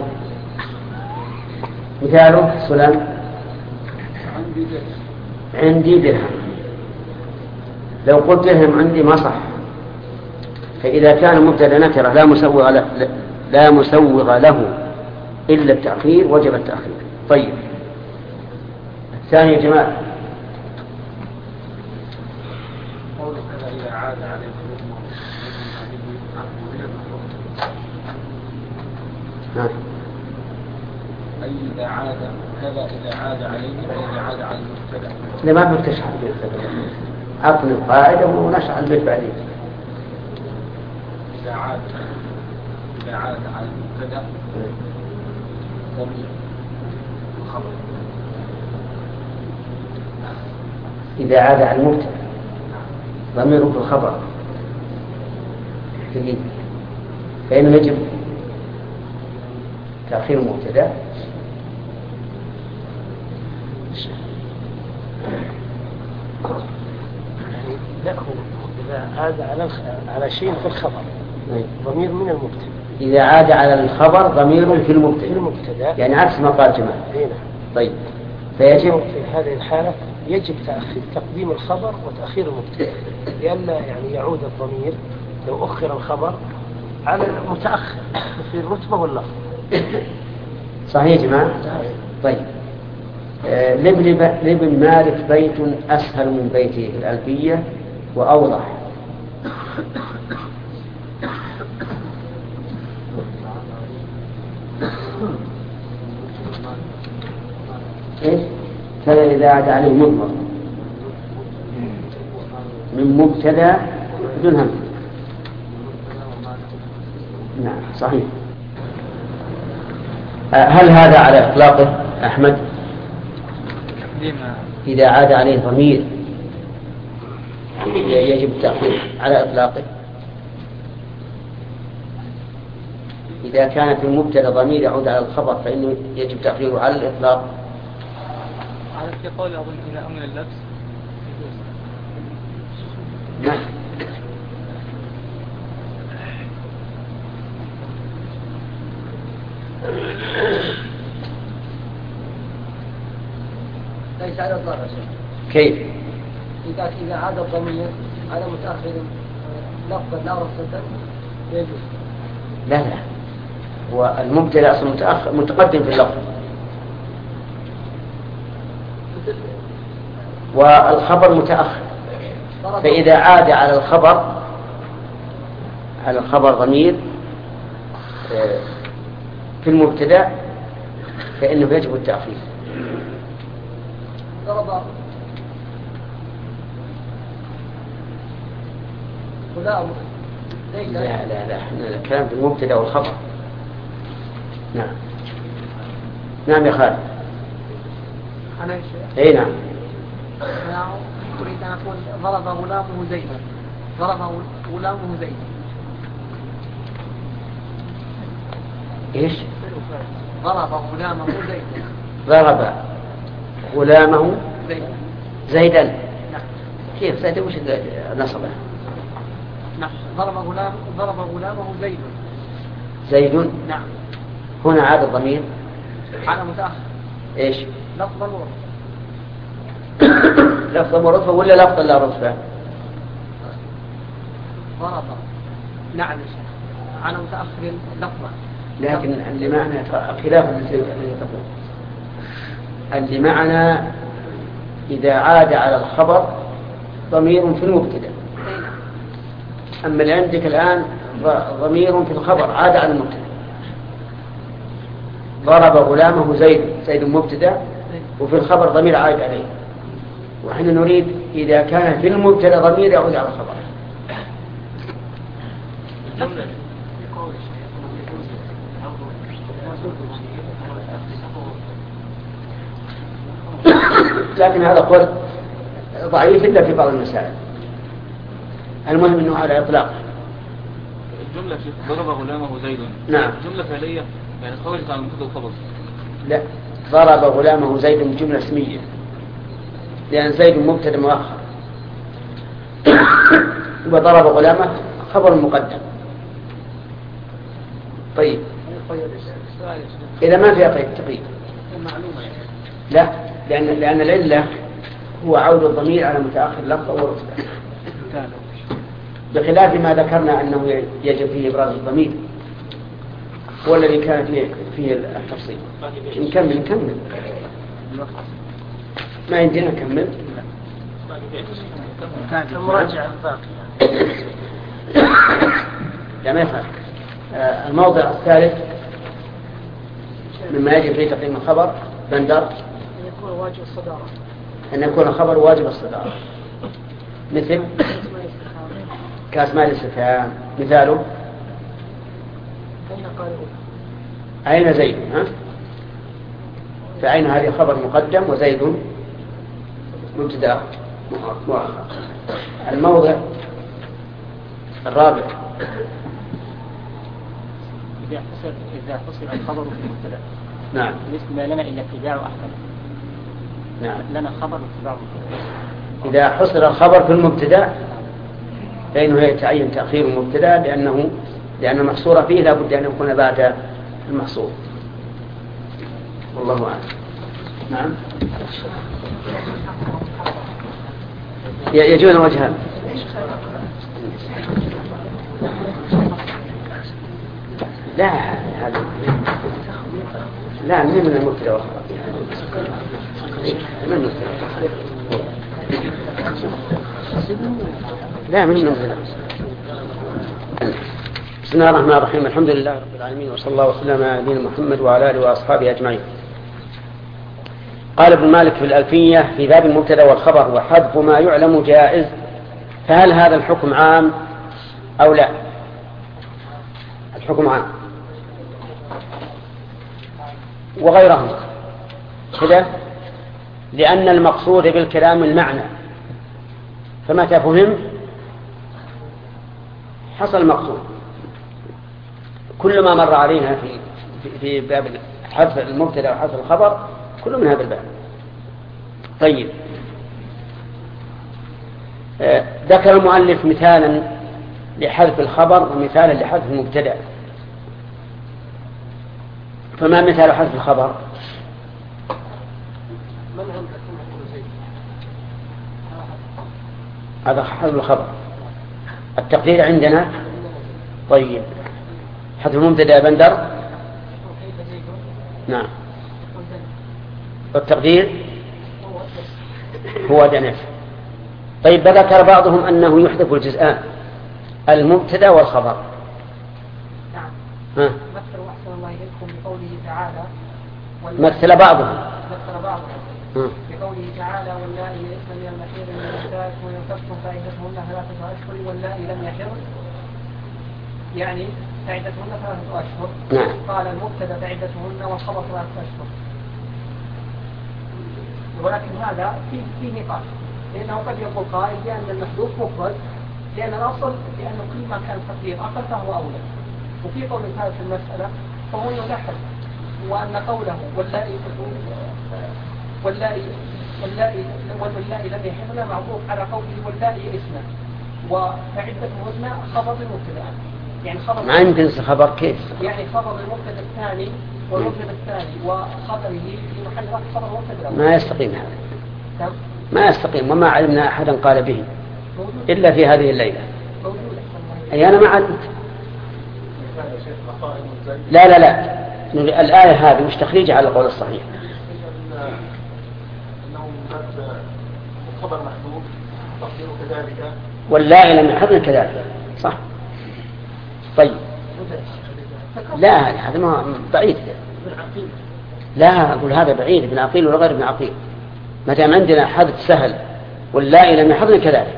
[SPEAKER 1] مثاله سلام.
[SPEAKER 9] عندي درهم.
[SPEAKER 1] عندي درهم. لو قلت درهم عندي ما صح، فإذا كان مبتدأ نكرة لا مسوغ له لا مسوغ له إلا التأخير وجب التأخير. طيب الثاني يا جماعة.
[SPEAKER 9] قولك إذا عاد عليه
[SPEAKER 1] نعم.
[SPEAKER 9] أي إذا عاد كذا إذا عاد عليه أي إذا عاد على المبتدأ.
[SPEAKER 1] لا ما بدك تشرح البيت، عطني القاعدة ونشرح البيت بعدين.
[SPEAKER 9] إذا عاد إذا عاد على المبتدأ ضمير الخبر.
[SPEAKER 1] إذا عاد على المبتدأ ضميره الخبر جديد، فإنه يجب تأخير المبتدأ.
[SPEAKER 5] يعني لا هو إذا عاد على على شيء في الخبر ضمير من المبتدأ.
[SPEAKER 1] إذا عاد على الخبر ضمير في المبتدأ.
[SPEAKER 5] في المبتدأ
[SPEAKER 1] يعني عكس ما قال جمال.
[SPEAKER 5] هنا.
[SPEAKER 1] طيب فيجب
[SPEAKER 5] في هذه الحالة يجب تأخير تقديم الخبر وتأخير المبتدأ، لئلا يعني يعود الضمير لو أخر الخبر على المتأخر في الرتبة واللفظ.
[SPEAKER 1] صحيح يا جماعة. طيب آه لابن لابن مالك بيت أسهل من بيته في الألفية وأوضح. إيش؟ كذا إذا عاد عليه مضمر من مبتدأ بدون هم. نعم صحيح. هل هذا على إطلاقه أحمد؟ إذا عاد عليه ضمير يجب التأخير على إطلاقه. إذا كان في المبتدأ ضمير يعود على الخبر فإنه يجب تأخيره على الإطلاق.
[SPEAKER 4] على في قول أظن إذا أمن اللبس.
[SPEAKER 1] نعم.
[SPEAKER 7] ليس على الضرر.
[SPEAKER 1] كيف؟
[SPEAKER 7] إذا إذا عاد الضمير على متأخر لفظا لا رفضا يجوز.
[SPEAKER 1] لا لا هو المبتدأ أصلا متأخر متقدم في اللفظ والخبر متأخر، فإذا عاد على الخبر على الخبر ضمير في المبتدأ فإنه يجب التأخير. لا لا لا احنا الكلام في المبتدأ والخبر. نعم نعم يا خالد.
[SPEAKER 7] أنا
[SPEAKER 1] اي نعم.
[SPEAKER 7] أنا أريد أن أقول ضرب غلامه زيدا. ضرب غلامه زيدا.
[SPEAKER 1] ايش؟
[SPEAKER 7] ضرب غلامه زيدا.
[SPEAKER 1] ضرب غلامه
[SPEAKER 7] زيدا.
[SPEAKER 1] زيدا.
[SPEAKER 7] نعم.
[SPEAKER 1] كيف زيدا وش نصبه؟
[SPEAKER 7] نعم. ضرب غلام ضرب غلامه زيد.
[SPEAKER 1] زيد.
[SPEAKER 7] نعم.
[SPEAKER 1] هنا عاد الضمير
[SPEAKER 7] على متأخر
[SPEAKER 1] إيش؟
[SPEAKER 7] لفظا ورتبة.
[SPEAKER 1] لفظا ورتبة ولا لفظا لا رتبة؟
[SPEAKER 7] ضرب نعم على متأخر لفظا.
[SPEAKER 1] لكن اللي معنى خلاف الذي تقول اللي معنى إذا عاد على الخبر ضمير في المبتدأ. أما اللي عندك الآن ضمير في الخبر عاد على المبتدأ. ضرب غلامه زيد، زيد مبتدأ وفي الخبر ضمير عاد عليه، وحين نريد إذا كان في المبتدأ ضمير يعود على الخبر. لكن هذا قول ضعيف إلا في بعض المسائل. المهم أنه على إطلاق.
[SPEAKER 6] الجملة ضرب غلامه زيد.
[SPEAKER 1] نعم.
[SPEAKER 6] جملة فعلية يعني خرجت عن المبتدأ والخبر.
[SPEAKER 1] لا، ضرب غلامه زيد جملة اسمية لأن زيد مبتدأ مؤخر وضرب غلامه خبر مقدم. طيب إذا ما فيها طيب تقييد لا، لأن لأن العلة هو عود الضمير على متأخر لفظة ورتبة، بخلاف ما ذكرنا أنه يجب فيه إبراز الضمير هو الذي كان فيه فيه التفصيل. نكمل نكمل ما عندنا نكمل
[SPEAKER 5] مراجعة باقي.
[SPEAKER 1] لا ما يخالف. الموضع الثالث مما يجب فيه تقديم الخبر بندر
[SPEAKER 7] أن يكون واجب الصدارة.
[SPEAKER 1] أن يكون الخبر واجب الصدارة مثل كأسماء الاستفهام. مثاله
[SPEAKER 7] أين قالوا
[SPEAKER 1] أين زيد؟ ها؟ فأين هذه خبر مقدم وزيد مبتدأ مؤخر. الموضع الرابع
[SPEAKER 3] إذا حصل إذا حصل الخبر في المبتدأ.
[SPEAKER 1] نعم.
[SPEAKER 3] مثل ما لنا إلا اتباع أحسن.
[SPEAKER 1] نعم.
[SPEAKER 3] لنا خبر واتباع.
[SPEAKER 1] إذا حصل الخبر في المبتدأ فإنه يتعين تأخير المبتدأ لأنه لأن المحصور فيه لا بد أن يكون بعد المحصور. والله أعلم. نعم. يجون وجهان. لا هذا لا من من المبتدأ والخبر. من المبتدأ لا من المبتدأ. بسم الله الرحمن الرحيم. الحمد لله رب العالمين وصلى الله وسلم على نبينا محمد وعلى اله واصحابه اجمعين. قال ابن مالك في الألفية في باب المبتدأ والخبر وحذف ما يعلم جائز، فهل هذا الحكم عام أو لا؟ الحكم عام وغيرهم كذا، لأن المقصود بالكلام المعنى، فمتى فهم حصل المقصود. كل ما مر علينا في في باب حذف المبتدأ وحذف الخبر كله من هذا الباب. طيب آه ذكر المؤلف مثالا لحذف الخبر ومثالا لحذف المبتدأ، فما مثال حذف الخبر؟ هذا حذف الخبر. التقدير عندنا طيب حذف المبتدأ بندر. نعم. والتقدير هو دنف. طيب ذكر بعضهم أنه يحذف الجزءان المبتدأ والخبر.
[SPEAKER 7] نعم.
[SPEAKER 1] ها.
[SPEAKER 7] مثل أحسن الله إليكم بقوله تعالى
[SPEAKER 1] مثل بعضهم
[SPEAKER 7] مثل بعضهم
[SPEAKER 1] ها.
[SPEAKER 7] بقوله تعالى واللائي يئسن من المحيض من النساء وإن خفتم فعدتهن ثلاثة أشهر واللائي لم يحضن يعني فعدتهن ثلاثة أشهر.
[SPEAKER 1] نعم.
[SPEAKER 7] قال المبتدأ فعدتهن والخبر ثلاثة أشهر، ولكن هذا في في نقاش، لأنه قد يقول قائل بأن المحذوف مفرد لأن الأصل لأنه كل ما كان تقدير أقل فهو أولى، وفي قول ثالث في المسألة فهو يلاحظ وأن قوله واللائي واللائي واللائي واللائي لم يحضن معطوف على قوله واللائي اسما وفعدتهن خبر المبتدأ، يعني خبر
[SPEAKER 1] ما يمكن خبر كيف؟
[SPEAKER 7] يعني خبر المبتدأ الثاني والوجه الثاني وخبره في محل رفع خبر مبتدأ
[SPEAKER 1] ما يستقيم هذا، ما يستقيم، وما علمنا أحدا قال به إلا في هذه الليلة. أي أنا ما علمت. لا لا لا الآية هذه مش تخريجها على القول الصحيح.
[SPEAKER 9] خبر محذوف تقديره كذلك
[SPEAKER 1] واللائي لم يحضر كذلك صح. طيب لا هذا ما بعيد، لا أقول هذا بعيد ابن عقيل ولا غير ابن عقيل، ما دام عندنا حدث سهل واللائي لم يحضر كذلك.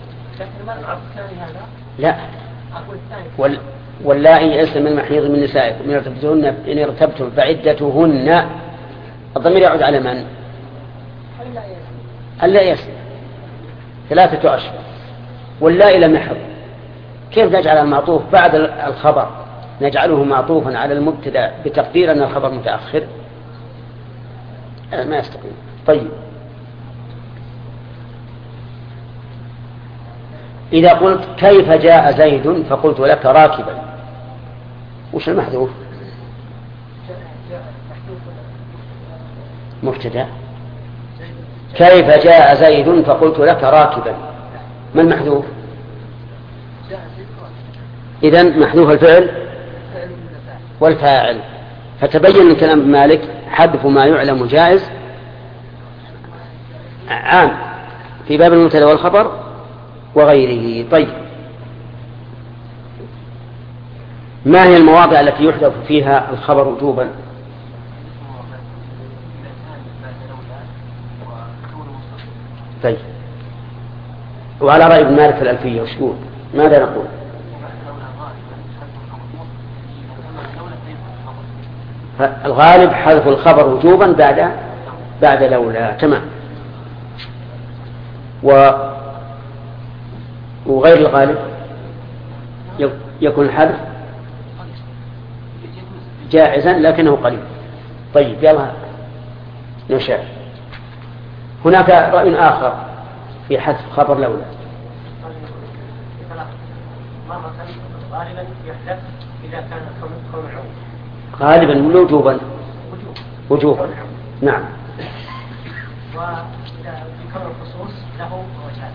[SPEAKER 1] لا وال واللائي يئسن من المحيض من نسائكم إن ارتبتهن إن ارتبتم فعدتهن، الضمير يعود على من؟ ألا يئسن ثلاثة أشهر، واللائي لم يحض. كيف نجعل المعطوف بعد الخبر نجعله معطوفا على المبتدأ بتقدير أن الخبر متأخر؟ ما يستقيم. طيب إذا قلت كيف جاء زيد فقلت لك راكبا، وش المحذوف؟ مبتدأ. كيف جاء زيد فقلت لك راكبا، ما المحذوف؟ إذن محذوف الفعل والفاعل. فتبين من كلام مالك حذف ما يعلم جائز عام في باب المبتدأ والخبر وغيره. طيب ما هي المواضع التي يحذف فيها الخبر وجوبا؟ طيب وعلى رأي ابن مالك في الألفية وش يقول؟ ماذا نقول؟ الغالب حذف الخبر وجوبا بعد بعد لولا. تمام. و وغير الغالب يكون الحذف جائزا لكنه قليل. طيب يلا نشاء. هناك رأي آخر في حذف خبر لولا. غالبا يحذف إذا كان كون عوض. غالبا وجوبا وجوبا نعم. وإذا كان الخصوص له وجهان.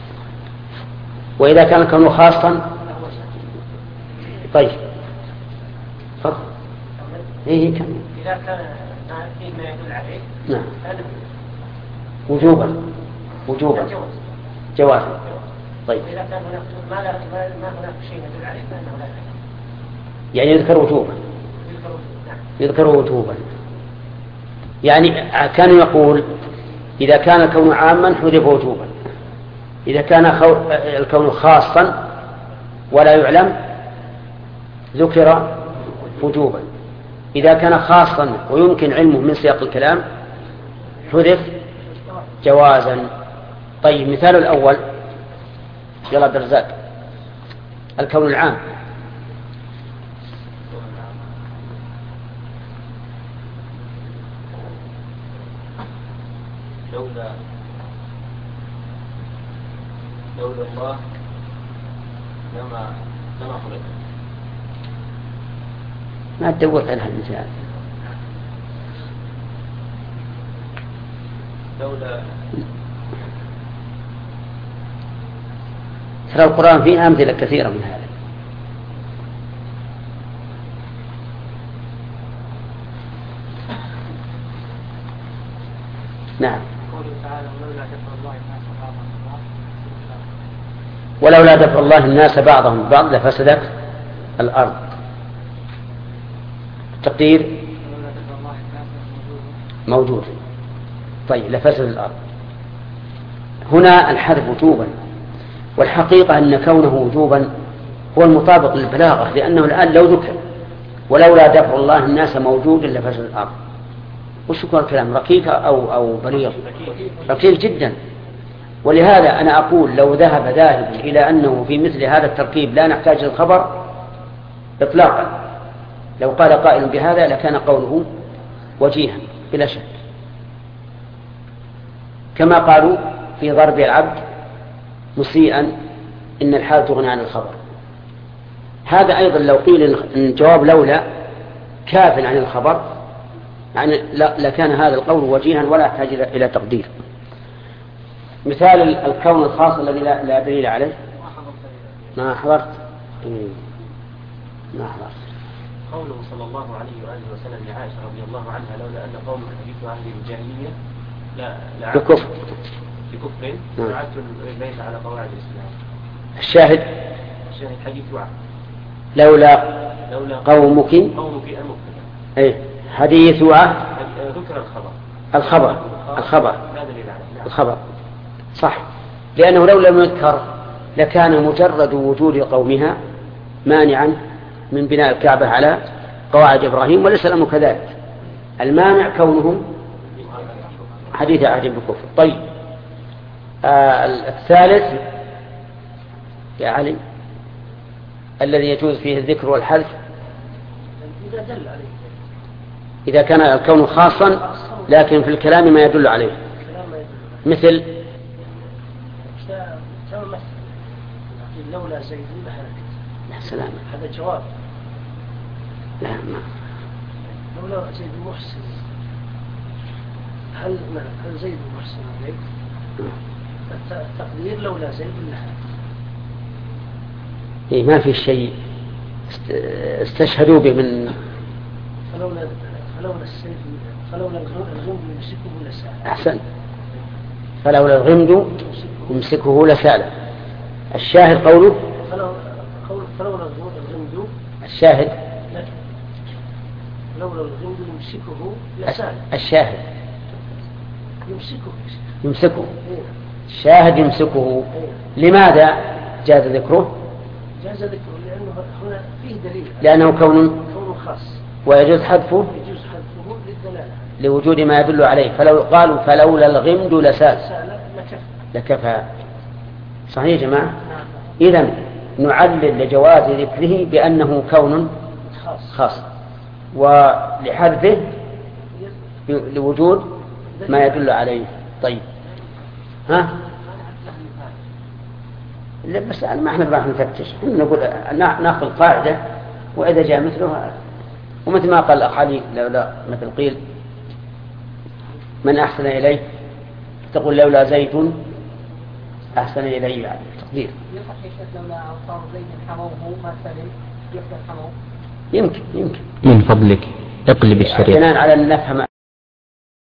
[SPEAKER 1] وإذا كان كونه خاصا. طيب تفضل. إيه كم. إذا كان فيه ما يدل عليه. نعم. وجوبا وجوبا جوازا. طيب. إذا كان هناك ما لا ما هناك شيء يدل عليه فإنه لا يحذف. يعني يذكر وجوبا. يذكر وجوبا. يعني كان يقول إذا كان الكون عاما حذف وجوبا، إذا كان الكون خاصا ولا يعلم ذكر وجوبا، إذا كان خاصا ويمكن علمه من سياق الكلام حذف جوازا. طيب مثال الأول يلا عبد الرزاق. الكون العام
[SPEAKER 3] لولا لولا الله لما لما خلق.
[SPEAKER 1] ما تدور على المثال.
[SPEAKER 3] لولا
[SPEAKER 1] ترى القرآن فيه أمثلة كثيرة من هذا. نعم. ولولا دفع الله الناس بعضهم ببعض لفسدت الأرض. التقدير موجود. طيب لفسد الأرض. هنا الحذف وجوبا، والحقيقة أن كونه وجوبا هو المطابق للبلاغة، لأنه الآن لو ذكر ولولا دفع الله الناس موجود لفسد الأرض، وش يكون الكلام رقيق أو أو بليغ؟ رقيق جدا. ولهذا أنا أقول لو ذهب ذاهب إلى أنه في مثل هذا التركيب لا نحتاج للخبر إطلاقا، لو قال قائل بهذا لكان قوله وجيها بلا شك، كما قالوا في ضرب العبد مسيئا إن الحال تغني عن الخبر. هذا أيضا لو قيل إن جواب لولا كاف عن الخبر يعني لكان هذا القول وجيها ولا يحتاج إلى تقدير. مثال الكون الخاص الذي لا دليل عليه ما حضرت ما حضرت
[SPEAKER 3] قوله صلى الله عليه وآله وسلم لعائشة رضي الله عنها لولا أن قوم حديث أهل الجاهلية لا
[SPEAKER 1] بكفر
[SPEAKER 3] بكفر لعدت البيت على قواعد الإسلام.
[SPEAKER 1] الشاهد
[SPEAKER 3] الشاهد حديث وعد
[SPEAKER 1] لولا,
[SPEAKER 3] لولا
[SPEAKER 1] قومك
[SPEAKER 3] قومك المبتدأ
[SPEAKER 1] أي حديث وعد
[SPEAKER 3] ذكر الخبر
[SPEAKER 1] الخبر الخبر
[SPEAKER 3] لا دليل عليه.
[SPEAKER 1] الخبر صح، لأنه لو لم يذكر لكان مجرد وجود قومها مانعا من بناء الكعبة على قواعد إبراهيم، وليس الأمر كذلك. المانع كونهم حديث عهد بالكفر. طيب آه الثالث يا علي الذي يجوز فيه الذكر والحذف
[SPEAKER 5] إذا دل عليه،
[SPEAKER 1] إذا كان الكون خاصا لكن في الكلام ما يدل عليه، مثل
[SPEAKER 5] لولا زيد لهلكت.
[SPEAKER 1] يا سلام،
[SPEAKER 5] هذا جواب.
[SPEAKER 1] لا ما
[SPEAKER 5] لولا زيد محسن، هل هل زيد محسن عليك؟ التقدير لولا زيد لهلكت.
[SPEAKER 1] إيه ما في شيء استشهدوا به من
[SPEAKER 5] فلولا فلولا السيف فلولا الغمد يمسكه لسال.
[SPEAKER 1] أحسن، فلولا الغمد يمسكه لسال. الشاهد قوله
[SPEAKER 5] فلولا الغمد
[SPEAKER 1] الشاهد
[SPEAKER 5] لولا الغمد يمسكه لسال.
[SPEAKER 1] الشاهد
[SPEAKER 5] يمسكه
[SPEAKER 1] يمسكه الشاهد يمسكه. لماذا جاز ذكره؟
[SPEAKER 5] جاز ذكره لأنه هنا فيه دليل،
[SPEAKER 1] لأنه كون
[SPEAKER 5] كون خاص
[SPEAKER 1] ويجوز حذفه
[SPEAKER 5] يجوز حذفه للدلالة
[SPEAKER 1] لوجود ما يدل عليه. فلو قالوا فلولا الغمد لسال لكفى. صحيح يا جماعة؟ إذن نعلل لجواز ذكره بأنه كون خاص ولحذفه لوجود ما يدل عليه. طيب ها لا بس ما احنا راح نفتش، نقول ناخذ قاعدة وإذا جاء مثلها، ومثل ما قال الأخ علي لولا مثل قيل من أحسن إليه تقول لولا زيد أحسن إليه يعني تقدير. يمكن يمكن
[SPEAKER 8] من فضلك اقلب الشريط
[SPEAKER 1] بناء على أن نفهم